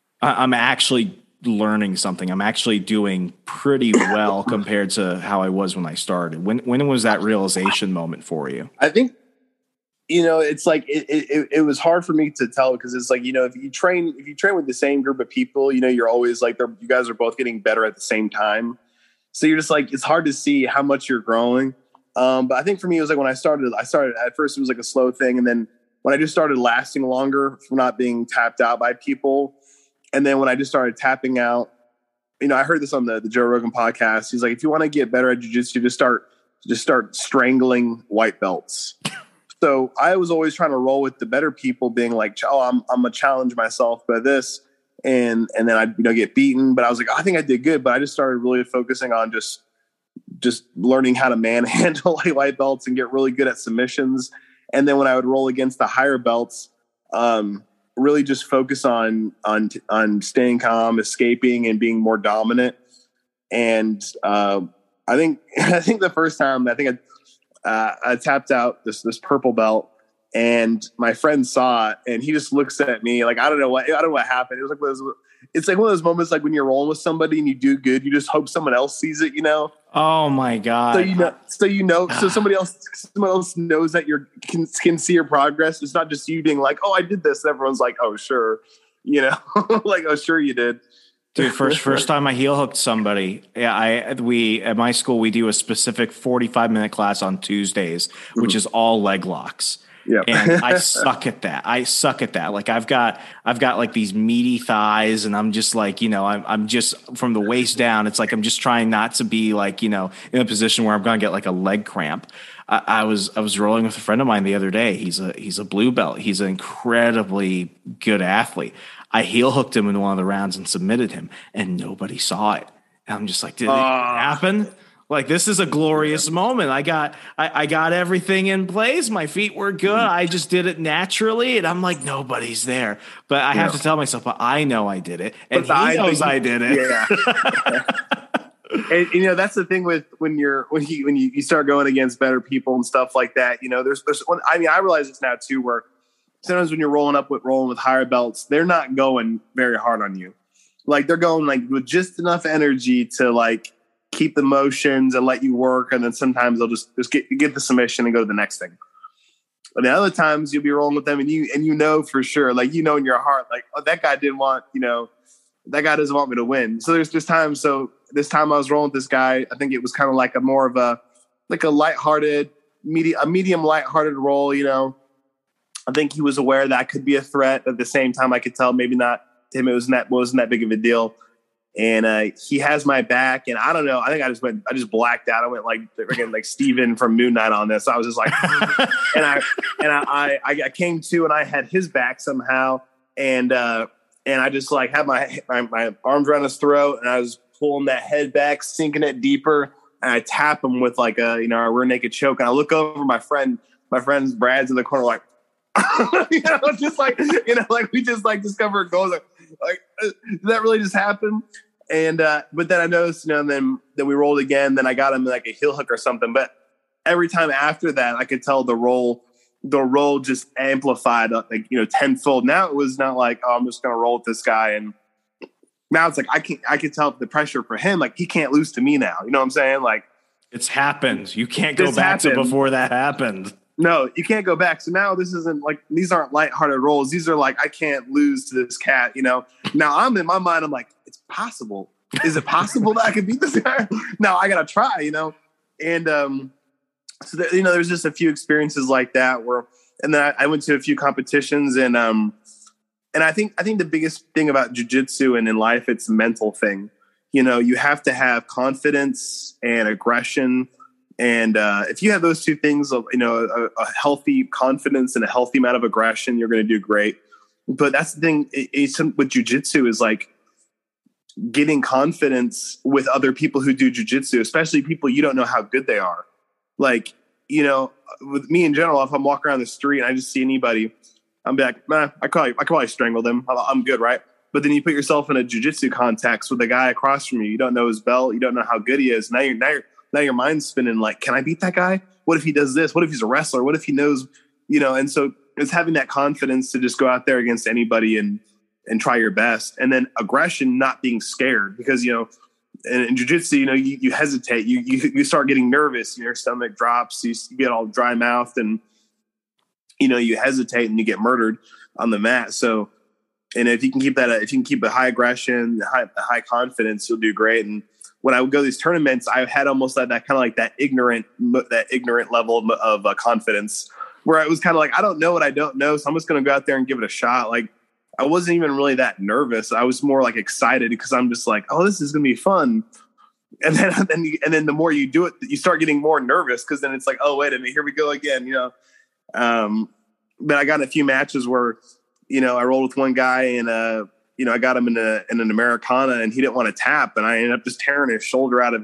learning something. I'm actually doing pretty well compared to how I was when I started. When was that realization moment for you? I think, it's like, it was hard for me to tell, because it's like, if you train with the same group of people, you're always like, you guys are both getting better at the same time. So you're just like, it's hard to see how much you're growing. But I think for me, it was like when I started at first, it was like a slow thing. And then when I just started lasting longer from not being tapped out by people. And then when I just started tapping out, I heard this on the Joe Rogan podcast. He's like, if you want to get better at jiu-jitsu, just start strangling white belts. So I was always trying to roll with the better people, being like, oh, I'm gonna challenge myself by this. And then I'd, get beaten. But I was like, I think I did good. But I just started really focusing on just learning how to manhandle like white belts and get really good at submissions. And then when I would roll against the higher belts, really just focus on staying calm, escaping, and being more dominant. And I think the first time I tapped out this purple belt, and my friend saw it, and he just looks at me like, I don't know what happened. It was like it's like one of those moments like when you're rolling with somebody and you do good, you just hope someone else sees it, Oh my God. So somebody else knows that can see your progress. It's not just you being like, oh, I did this. And everyone's like, oh, sure. Like, oh, sure you did. Dude, first time I heel hooked somebody. Yeah, we at my school, we do a specific 45-minute class on Tuesdays, which is all leg locks. Yeah. And I suck at that. Like I've got like these meaty thighs, and I'm just like, I'm just from the waist down. It's like, I'm just trying not to be like, in a position where I'm going to get like a leg cramp. I was rolling with a friend of mine the other day. He's a blue belt. He's an incredibly good athlete. I heel hooked him in one of the rounds and submitted him, and nobody saw it. And I'm just like, did it happen? Like, this is a glorious moment. I got everything in place. My feet were good. I just did it naturally. And I'm like, nobody's there. But I have to tell myself, but I know I did it. And he knows I did it. Yeah. And that's the thing with when you start going against better people and stuff like that, there's I realize this now too, where sometimes when you're rolling with higher belts, they're not going very hard on you. Like, they're going like with just enough energy to like keep the motions and let you work. And then sometimes they'll just get the submission and go to the next thing. And then other times you'll be rolling with them, and you for sure, like, in your heart, like, oh, that guy didn't want, that guy doesn't want me to win. So there's just times. So this time I was rolling with this guy. I think it was kind of like a lighthearted, medium lighthearted roll. I think he was aware that I could be a threat. At the same time, I could tell maybe not to him. It wasn't that big of a deal. And he has my back, and I don't know. I think I just blacked out. I went like Steven from Moon Knight on this. I was just like, and I came to, and I had his back somehow, and I just like had my arms around his throat, and I was pulling that head back, sinking it deeper, and I tap him with like a rear naked choke, and I look over my friend Brad's in the corner like, just like like we just like discovered goals like did that really just happen? And but then I noticed, and then we rolled again. Then I got him like a heel hook or something. But every time after that, I could tell the roll just amplified like tenfold. Now it was not like, oh, I'm just gonna roll with this guy, and now it's like I can tell the pressure for him. Like, he can't lose to me now. You know what I'm saying? Like, it's happened. You can't go back to before that happened. No, you can't go back. So now this isn't like, these aren't lighthearted rolls. These are like, I can't lose to this cat, Now I'm in my mind, I'm like, it's possible. Is it possible that I could beat this guy? No, I got to try, And so there's just a few experiences like that and then I went to a few competitions, and I think the biggest thing about jiu-jitsu and in life, it's a mental thing. You have to have confidence and aggression. And if you have those two things, a healthy confidence and a healthy amount of aggression, you're going to do great. But that's the thing with jiu-jitsu is like, getting confidence with other people who do jujitsu, especially people you don't know how good they are. Like, you know, with me in general, if I'm walking around the street and I just see anybody, I'm be like, man, I could probably strangle them. I'm good, right? But then you put yourself in a jujitsu context with a guy across from you. You don't know his belt. You don't know how good he is. Now your mind's spinning. Like, can I beat that guy? What if he does this? What if he's a wrestler? What if he knows? You know, and so it's having that confidence to just go out there against anybody and try your best. And then aggression, not being scared, because, you know, in jiu-jitsu, you know, you hesitate, you start getting nervous, your stomach drops, you get all dry mouthed, and, you know, you hesitate and you get murdered on the mat. So, and if you can keep a high aggression, high confidence, you'll do great. And when I would go to these tournaments, I had almost that kind of like that ignorant level of confidence, where I was kind of like, I don't know what I don't know, so I'm just going to go out there and give it a shot. Like, I wasn't even really that nervous. I was more like excited, because I'm just like, oh, this is going to be fun. And then the more you do it, you start getting more nervous, because then it's like, oh, wait a minute, here we go again, you know. But I got in a few matches where, you know, I rolled with one guy, and you know, I got him in an Americana, and he didn't want to tap, and I ended up just tearing his shoulder out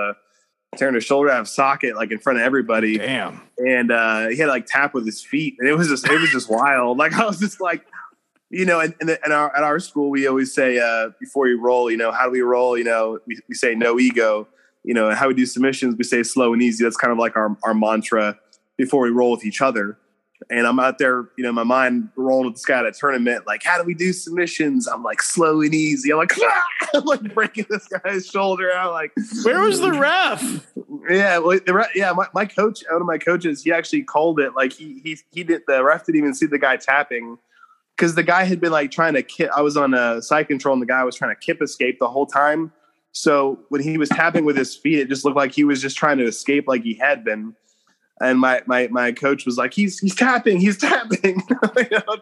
of socket, like in front of everybody. Damn. And he had to like tap with his feet, and it was just wild. Like, I was just like, you know, at our school, we always say, before you roll, you know, how do we roll? You know, we say no ego, you know, and how we do submissions, we say slow and easy. That's kind of like our mantra before we roll with each other. And I'm out there, you know, in my mind rolling with this guy at a tournament, like, how do we do submissions? I'm like, slow and easy. I'm like, ah! I'm like breaking this guy's shoulder out. Like, where was the ref? Yeah, well, my coach, one of my coaches, he actually called it. Like, he did. The ref didn't even see the guy tapping, because the guy had been like trying to kip. I was on a side control, and the guy was trying to kip escape the whole time. So when he was tapping with his feet, it just looked like he was just trying to escape, like he had been. And my coach was like, he's tapping. You know,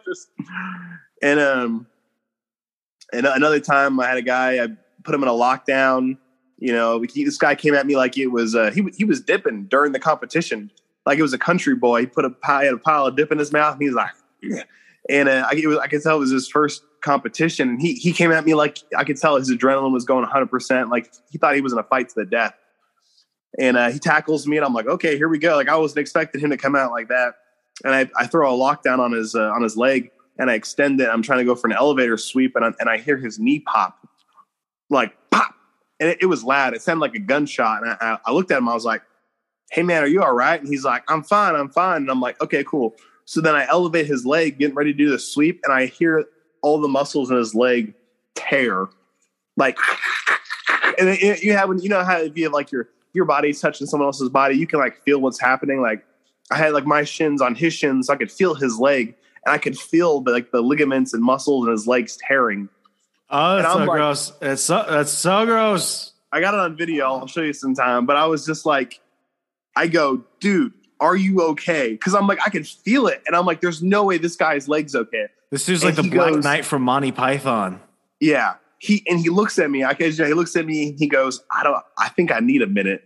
and another time I had a guy, I put him in a lockdown. You know, this guy came at me like it was he was dipping during the competition, like it was a country boy. He had a pile of dip in his mouth, and he's like, yeah. And I could tell it was his first competition, and he came at me like, I could tell his adrenaline was going 100%. Like, he thought he was in a fight to the death. And he tackles me, and I'm like, okay, here we go. Like, I wasn't expecting him to come out like that. And I throw a lockdown on his leg, and I extend it. I'm trying to go for an elevator sweep, and I hear his knee pop, like pop, and it was loud. It sounded like a gunshot. And I looked at him. I was like, hey man, are you all right? And he's like, I'm fine. And I'm like, okay, cool. So then I elevate his leg, getting ready to do the sweep, and I hear all the muscles in his leg tear, like. And you know how if you have like your body's touching someone else's body, you can like feel what's happening. Like, I had like my shins on his shins, so I could feel his leg, and I could feel the ligaments and muscles in his legs tearing. Oh, that's so gross. That's so gross. I got it on video. I'll show you sometime. But I was just like, I go, dude, are you okay? Because I'm like, I can feel it, and I'm like, there's no way this guy's leg's okay. This dude's like the Black Knight from Monty Python. Yeah. He looks at me. He looks at me. He goes, I think I need a minute.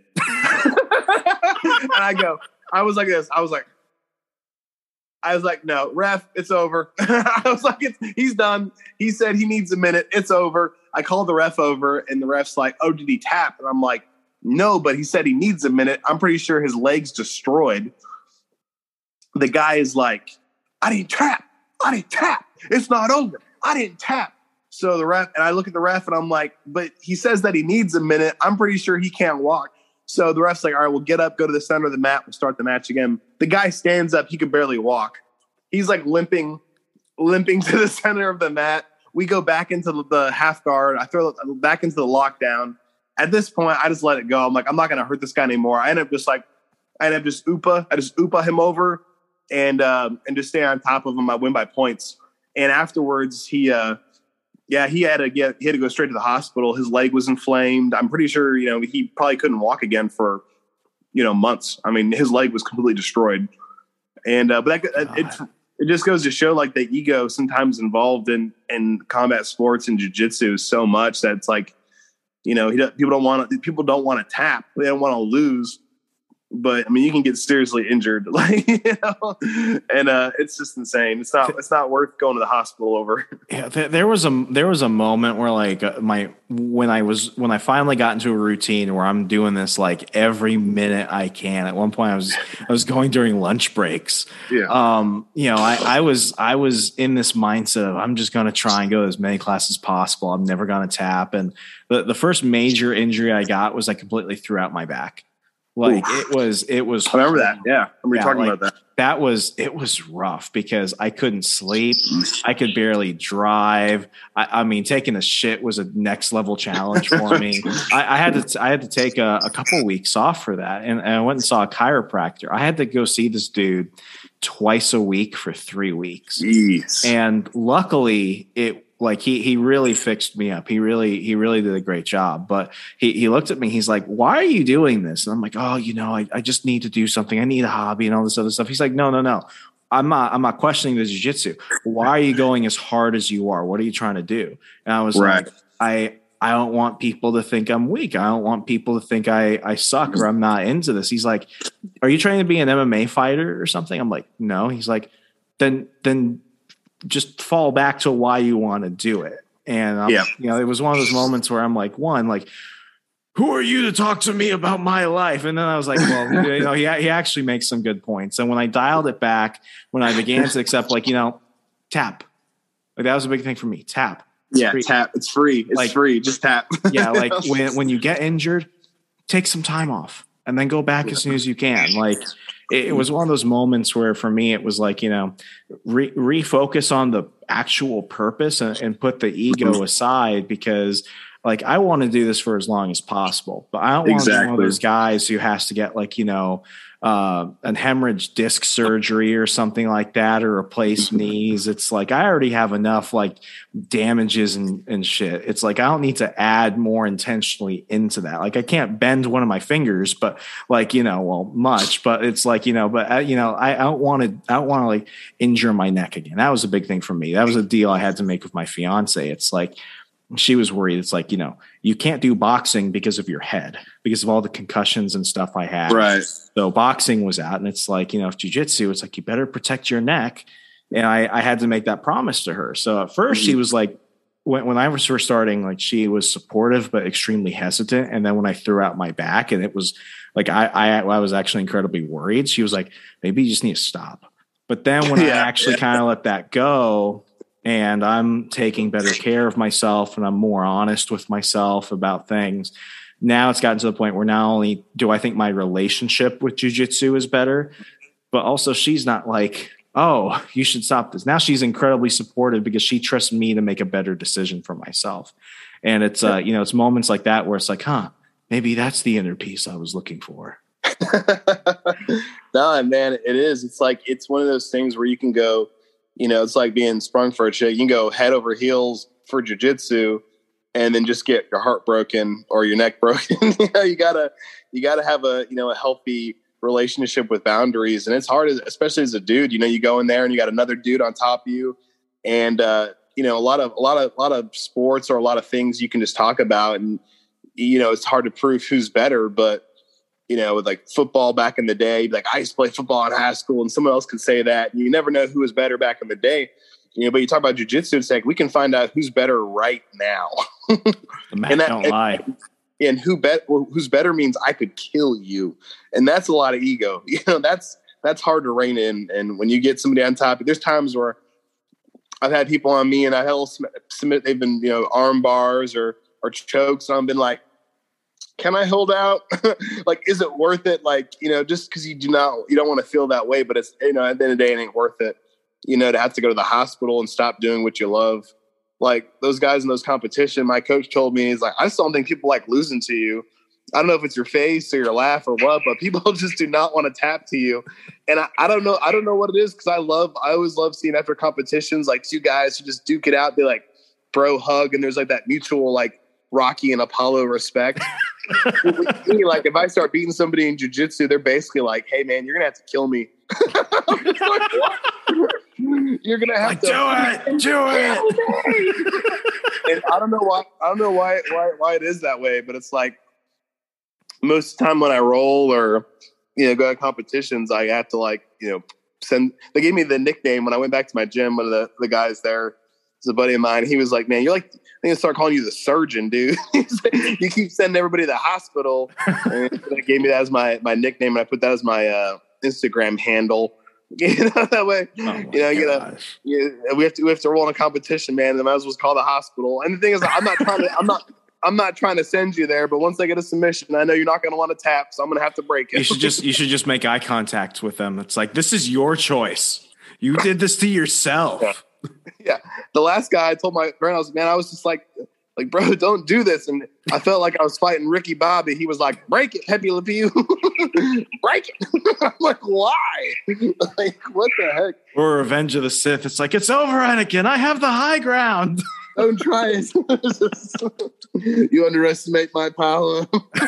And I was like this. I was like, no, ref, it's over. I was like, he's done. He said he needs a minute. It's over. I called the ref over, and the ref's like, oh, did he tap? And I'm like, no, but he said he needs a minute. I'm pretty sure his leg's destroyed. The guy is like, I didn't tap. It's not over. I didn't tap. So the ref, and I look at the ref, and I'm like, but he says that he needs a minute. I'm pretty sure he can't walk. So the ref's like, all right, we'll get up, go to the center of the mat. We'll start the match again. The guy stands up. He could barely walk. He's like limping to the center of the mat. We go back into the half guard. I throw back into the lockdown. At this point, I just let it go. I'm like, I'm not going to hurt this guy anymore. I end up just Upa him over and just stay on top of him. I win by points. And afterwards, he had to go straight to the hospital. His leg was inflamed. I'm pretty sure, you know, he probably couldn't walk again for, you know, months. I mean, his leg was completely destroyed. And but it just goes to show, like, the ego sometimes involved in combat sports and jiu-jitsu is so much that it's like, you know, people don't want to tap. They don't want to lose. but I mean, you can get seriously injured, like, and it's just insane. It's not worth going to the hospital over. Yeah, there was a moment where like when I finally got into a routine where I'm doing this like every minute I can. At one point, I was going during lunch breaks. Yeah. I was in this mindset of I'm just going to try and go to as many classes as possible. I'm never going to tap. And the first major injury I got was I completely threw out my back. Like Oof. it was. I remember that. Yeah. I remember talking about that. It was rough because I couldn't sleep. I could barely drive. I mean, taking a shit was a next level challenge for me. I had to take a couple weeks off for that. And I went and saw a chiropractor. I had to go see this dude twice a week for 3 weeks. Jeez. And luckily he really fixed me up. He really did a great job. But he looked at me. He's like, "Why are you doing this?" And I'm like, "Oh, I just need to do something. I need a hobby and all this other stuff." He's like, No. I'm not questioning the jiu-jitsu. Why are you going as hard as you are? What are you trying to do? And I was like, I don't want people to think I'm weak. I don't want people to think I suck or I'm not into this. He's like, "Are you trying to be an MMA fighter or something?" I'm like, "No." He's like, then just fall back to why you want to do it. And it was one of those moments where I'm like, who are you to talk to me about my life? And then I was like, well, he actually makes some good points. And when I dialed it back, when I began to accept, tap, like that was a big thing for me. Tap. It's tap. It's free. It's free. Just tap. Yeah. Like when you get injured, take some time off and then go back as soon as you can. Like, it was one of those moments where for me, it was like, refocus on the actual purpose and put the ego aside, because like, I want to do this for as long as possible, but I don't want to be one of those guys who has to get an hemorrhage disc surgery or something like that, or replace knees. It's like, I already have enough damages and shit. It's like, I don't need to add more intentionally into that. Like, I can't bend one of my fingers, but much, but it's like, I don't want to injure my neck again. That was a big thing for me. That was a deal I had to make with my fiance. It's like, she was worried. It's like, you can't do boxing because of your head, because of all the concussions and stuff I had. Right. So boxing was out, and it's like, jiu-jitsu, it's like, you better protect your neck. And I had to make that promise to her. So at first she was like, when I was first starting, she was supportive, but extremely hesitant. And then when I threw out my back, and it was like, I was actually incredibly worried. She was like, maybe you just need to stop. But then when I actually kind of let that go, and I'm taking better care of myself, and I'm more honest with myself about things, now it's gotten to the point where not only do I think my relationship with jiu-jitsu is better, but also she's not like, "Oh, you should stop this." Now she's incredibly supportive because she trusts me to make a better decision for myself. And it's, it's moments like that where it's like, maybe that's the inner peace I was looking for. No, man, it is. It's like, it's one of those things where you can go, it's like being sprung for a chick. You can go head over heels for jiu-jitsu and then just get your heart broken or your neck broken. You gotta have a healthy relationship with boundaries. And it's hard, especially as a dude. You go in there and you got another dude on top of you. And a lot of sports or a lot of things you can just talk about, and it's hard to prove who's better. But with like football back in the day, like I used to play football in high school, and someone else could say that. And you never know who was better back in the day. But you talk about jiu-jitsu, it's like we can find out who's better right now. The math don't lie. And who's better means I could kill you. And that's a lot of ego. That's hard to rein in. And when you get somebody on top, there's times where I've had people on me and I held submit, they've been, arm bars or chokes. And I've been like, can I hold out? Like, is it worth it? Like, just because you don't want to feel that way, but it's, at the end of the day, it ain't worth it, to have to go to the hospital and stop doing what you love. Like those guys in those competition, my coach told me, he's like, I just don't think people like losing to you. I don't know if it's your face or your laugh or what, but people just do not want to tap to you. And I don't know. I don't know what it is. Cause I always love seeing after competitions, like two guys who just duke it out. They like bro hug. And there's like that mutual, like Rocky and Apollo respect. Like if I start beating somebody in jiu-jitsu, they're basically like, hey man, you're going to have to kill me. You're going to have to do it. And I don't know why it is that way, but it's like most of the time when I roll or go to competitions, I have to like, they gave me the nickname when I went back to my gym. One of the guys there is a buddy of mine. He was like, man, you're like, I'm going to start calling you the surgeon, dude. You keep sending everybody to the hospital. And they gave me that as my nickname. And I put that as my Instagram handle. That way, we have to roll in a competition, man. And I might as well call the hospital. And the thing is, I'm not trying to send you there, but once I get a submission, I know you're not going to want to tap, so I'm going to have to break it. You should just make eye contact with them. It's like, this is your choice. You did this to yourself. Yeah. The last guy I told my friend, I was just like, bro, don't do this. And I felt like I was fighting Ricky Bobby. He was like, break it, Pepe Le Pew. Break it. I'm like, why? Like, what the heck? Or Revenge of the Sith. It's like, it's over, Anakin. I have the high ground. Don't try it. You underestimate my power.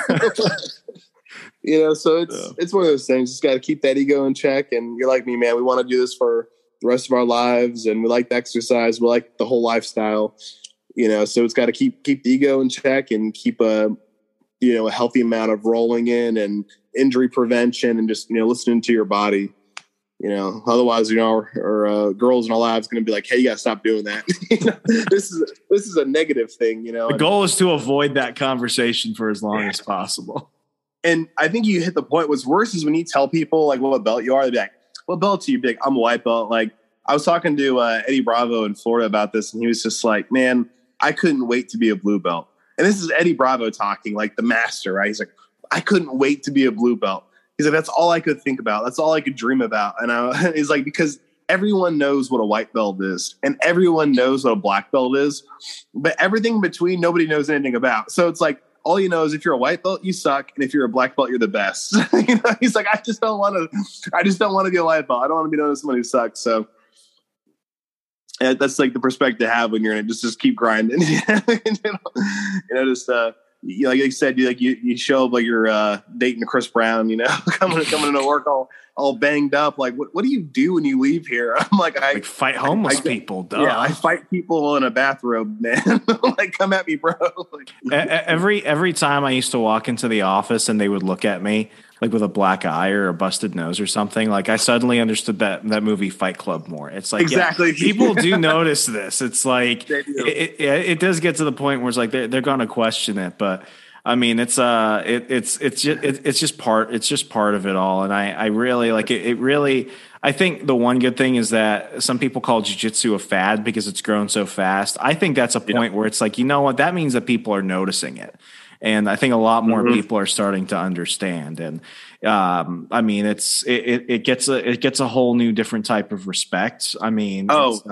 So it's one of those things. Just got to keep that ego in check. And you're like me, man. We want to do this for the rest of our lives, and we like the exercise. We like the whole lifestyle. So it's got to keep the ego in check and keep a healthy amount of rolling in and injury prevention and just listening to your body. Otherwise, our girls in our lives going to be like, hey, you got to stop doing that. This is a negative thing, The goal is to avoid that conversation for as long as possible. And I think you hit the point. What's worse is when you tell people like what belt you are, they'd be like, what belt are you? Be like, I'm a white belt. Like I was talking to Eddie Bravo in Florida about this, and he was just like, man, I couldn't wait to be a blue belt. And this is Eddie Bravo talking, like the master, right? He's like, I couldn't wait to be a blue belt. He's like, that's all I could think about. That's all I could dream about. And he's like, because everyone knows what a white belt is and everyone knows what a black belt is, but everything in between, nobody knows anything about. So it's like, all you know is if you're a white belt, you suck. And if you're a black belt, you're the best. He's like, I just don't want to be a white belt. I don't want to be known as someone who sucks. So that's like the perspective to have when you're in it. Just keep grinding. Like you said, you show up like you're dating Chris Brown, coming into work all banged up. Like, what do you do when you leave here? I'm like, fight homeless people. Duh. Yeah, I fight people in a bathrobe, man. Like, come at me, bro. Every time I used to walk into the office and they would look at me like with a black eye or a busted nose or something, like I suddenly understood that movie Fight Club more. It's like, exactly. Yeah, people do notice this. It's like it does get to the point where it's like they're going to question it, but I mean it's just part of it all, and I really like it. It really, I think the one good thing is that some people call jiu-jitsu a fad because it's grown so fast. I think that's a point where it's like, you know what, that means that people are noticing it. And I think a lot more people are starting to understand. And I mean, it gets a whole new different type of respect. I mean,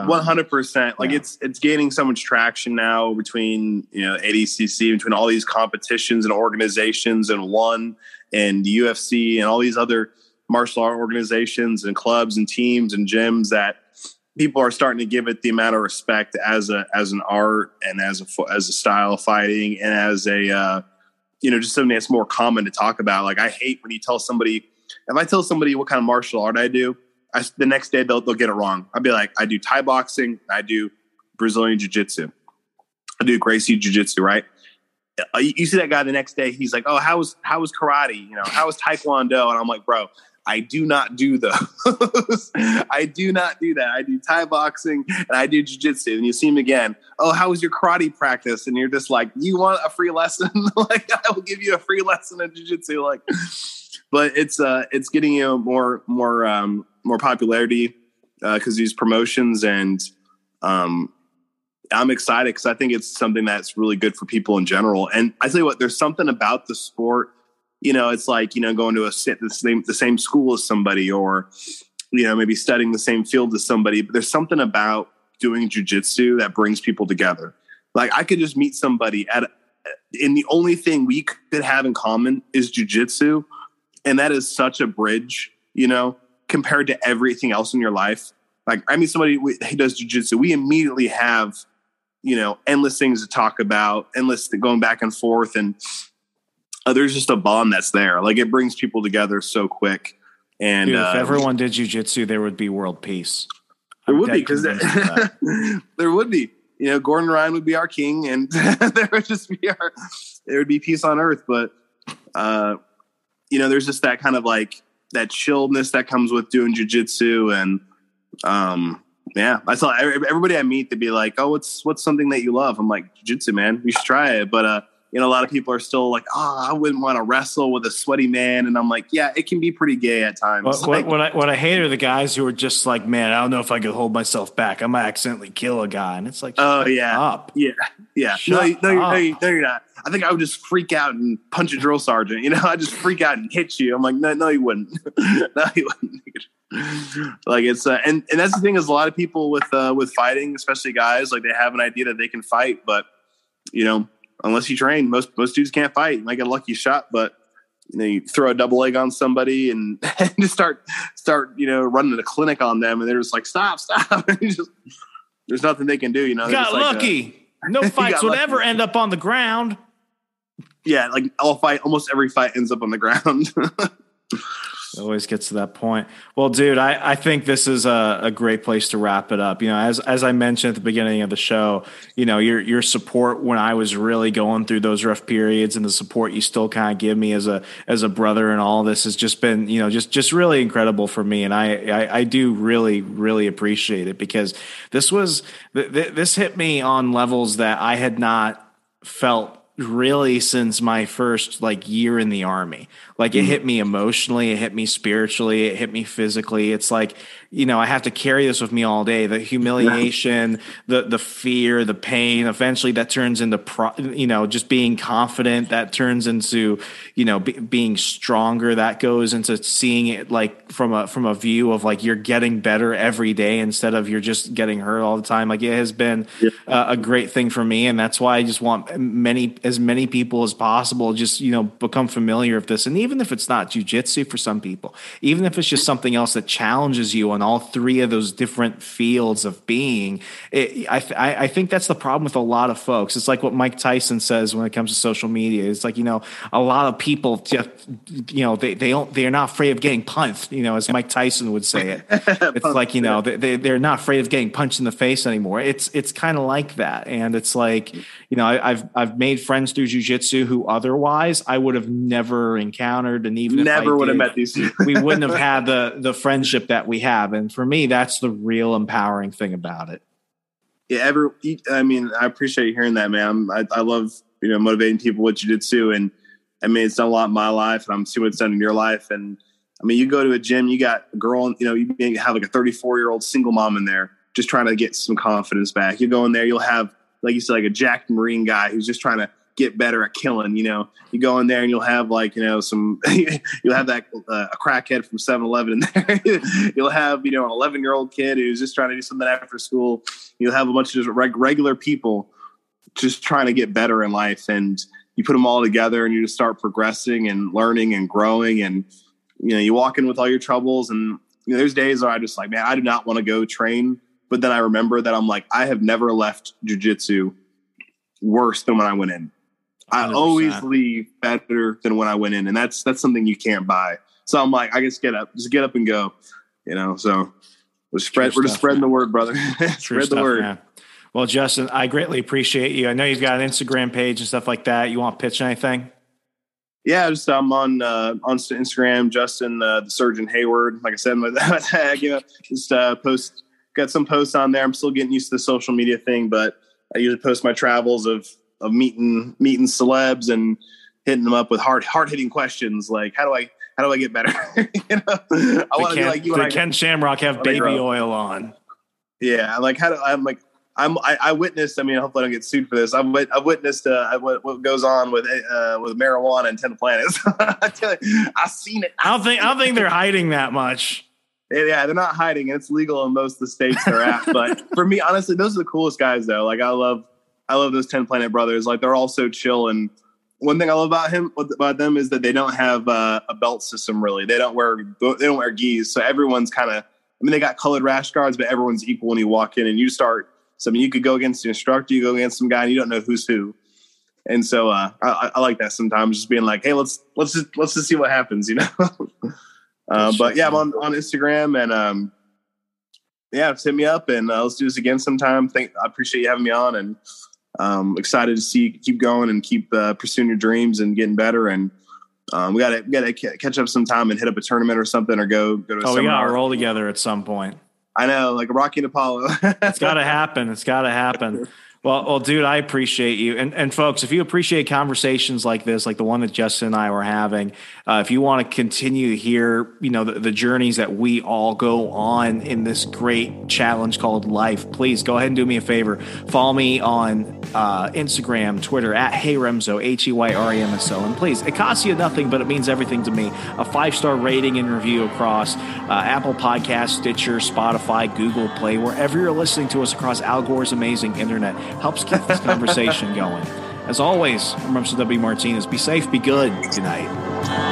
100%. Like it's gaining so much traction now between ADCC, between all these competitions and organizations and ONE and the UFC and all these other martial art organizations and clubs and teams and gyms that people are starting to give it the amount of respect as an art and as a style of fighting and as a just something that's more common to talk about. Like I hate when you tell somebody, if I tell somebody what kind of martial art I do, the next day they'll get it wrong. I'll be like, I do Thai boxing, I do Brazilian jiu-jitsu, I do Gracie jiu-jitsu, right? You see that guy the next day, he's like, oh, how was karate? How was Taekwondo? And I'm like, bro, I do not do those. I do not do that. I do Thai boxing and I do jiu-jitsu. And you see him again. Oh, how was your karate practice? And you're just like, you want a free lesson? Like, I will give you a free lesson in jiu-jitsu. Like, but it's getting more popularity because these promotions, and I'm excited because I think it's something that's really good for people in general. And I tell you what, there's something about the sport. It's like, going to the same school as somebody, or, maybe studying the same field as somebody. But there's something about doing jiu-jitsu that brings people together. Like I could just meet somebody and the only thing we could have in common is jiu-jitsu. And that is such a bridge, compared to everything else in your life. Like I meet somebody who does jiu-jitsu. We immediately have, endless things to talk about, endless going back and forth. And there's just a bond that's there. Like it brings people together so quick. And dude, if everyone did jiu-jitsu, there would be world peace. There would be, because there would be. Gordon Ryan would be our king, and there would be peace on earth. But there's just that kind of like that chilledness that comes with doing jujitsu. And I saw everybody I meet to be like, oh, what's something that you love? I'm like, jujitsu, man, you should try it. But a lot of people are still like, oh, I wouldn't want to wrestle with a sweaty man. And I'm like, yeah, it can be pretty gay at times. What I hate are the guys who are just like, man, I don't know if I could hold myself back. I might accidentally kill a guy. And it's like, oh yeah, up. Yeah. No, you're not. I think I would just freak out and punch a drill sergeant. I just freak out and hit you. I'm like, no, you wouldn't. No, you wouldn't. Like it's and that's the thing is a lot of people with fighting, especially guys, like they have an idea that they can fight, but unless you train, most dudes can't fight. You might get a lucky shot, but you throw a double leg on somebody and just start running a clinic on them, and they're just like, stop. There's nothing they can do. You got lucky. No fights would ever end up on the ground. Yeah, like almost every fight ends up on the ground. It always gets to that point. Well, dude, I think this is a great place to wrap it up. As I mentioned at the beginning of the show, your support when I was really going through those rough periods, and the support you still kind of give me as a brother, and all this has just been, just really incredible for me. And I do really, really appreciate it, because this hit me on levels that I had not felt really since my first year in the Army. It hit me emotionally, it hit me spiritually, it hit me physically. It's like, I have to carry this with me all day. The humiliation, the fear, the pain, eventually that turns into, just being confident. That turns into, being stronger. That goes into seeing it from a view of you're getting better every day instead of you're just getting hurt all the time. It has been a great thing for me. And that's why I just want as many people as possible just, become familiar with this. And even if it's not jujitsu for some people, even if it's just something else that challenges you on all three of those different fields of being, I think that's the problem with a lot of folks. It's like what Mike Tyson says when it comes to social media. It's like, a lot of people just, they're not afraid of getting punched, as Mike Tyson would say it. It's like, they're not afraid of getting punched in the face anymore. It's kind of like that. And it's like, I've made friends through jiu-jitsu who otherwise I would have never encountered, and even never would have met these people. We wouldn't have had the friendship that we have. And for me, that's the real empowering thing about it. Yeah, I appreciate you hearing that, man. I love motivating people with jiu-jitsu, and it's done a lot in my life, and I'm seeing what's done in your life. And you go to a gym, you got a girl, you may have a 34-year-old single mom in there just trying to get some confidence back. You go in there, you'll have, like you said, a jacked Marine guy who's just trying to get better at killing. You go in there and you'll have some you'll have that a crackhead from 7-Eleven in there. You'll have an 11-year-old kid who's just trying to do something after school. You'll have a bunch of just regular people just trying to get better in life, and you put them all together and you just start progressing and learning and growing. And you walk in with all your troubles, and there's days where I just like, man, I do not want to go train. But then I remember that I'm like, I have never left jiu-jitsu worse than when I went in. 100%. I always leave better than when I went in. And that's something you can't buy. So I'm like, I just get up and go, so we're just spreading the word, brother. Spread the word. Man. Well, Justin, I greatly appreciate you. I know you've got an Instagram page and stuff like that. You want to pitch anything? Yeah, I'm on Instagram, Justin, the Surgeon Hayward. Like I said, my tag, just post. Got some posts on there. I'm still getting used to the social media thing, but I usually post my travels of meeting celebs and hitting them up with hard hitting questions like how do I get better? I want to be like you. Did Ken Shamrock have baby oil on? Yeah, I witnessed. Hopefully I don't get sued for this. I've witnessed what goes on with marijuana in 10 Planets. I tell you, I've seen it. I don't think they're hiding that much. Yeah, they're not hiding. It's legal in most of the states they're at. But for me, honestly, those are the coolest guys, though. I love those 10 Planet brothers. They're all so chill. And one thing I love about them is that they don't have a belt system. Really, they don't wear gis. So everyone's kind of. They got colored rash guards, but everyone's equal when you walk in and you start. So you could go against the instructor, you go against some guy, and you don't know who's who. And so I like that sometimes, just being like, hey, let's just see what happens, But yeah, I'm on Instagram, and just hit me up, and let's do this again sometime. I appreciate you having me on, and excited to see you keep going and keep pursuing your dreams and getting better. And We gotta catch up sometime and hit up a tournament or something, or go to a seminar. We gotta roll together at some point. I know, like Rocky and Apollo. It's gotta happen. It's gotta happen. Well, dude, I appreciate you. And folks, if you appreciate conversations like this, like the one that Justin and I were having, if you want to continue to hear, the journeys that we all go on in this great challenge called life, please go ahead and do me a favor. Follow me on Instagram, Twitter, at HeyRemso, HeyRemso. And please, it costs you nothing, but it means everything to me. A 5-star rating and review across Apple Podcasts, Stitcher, Spotify, Google Play, wherever you're listening to us across Al Gore's amazing internet. Helps keep this conversation going. As always, I'm Remso W. Martinez. Be safe, be good. Good night.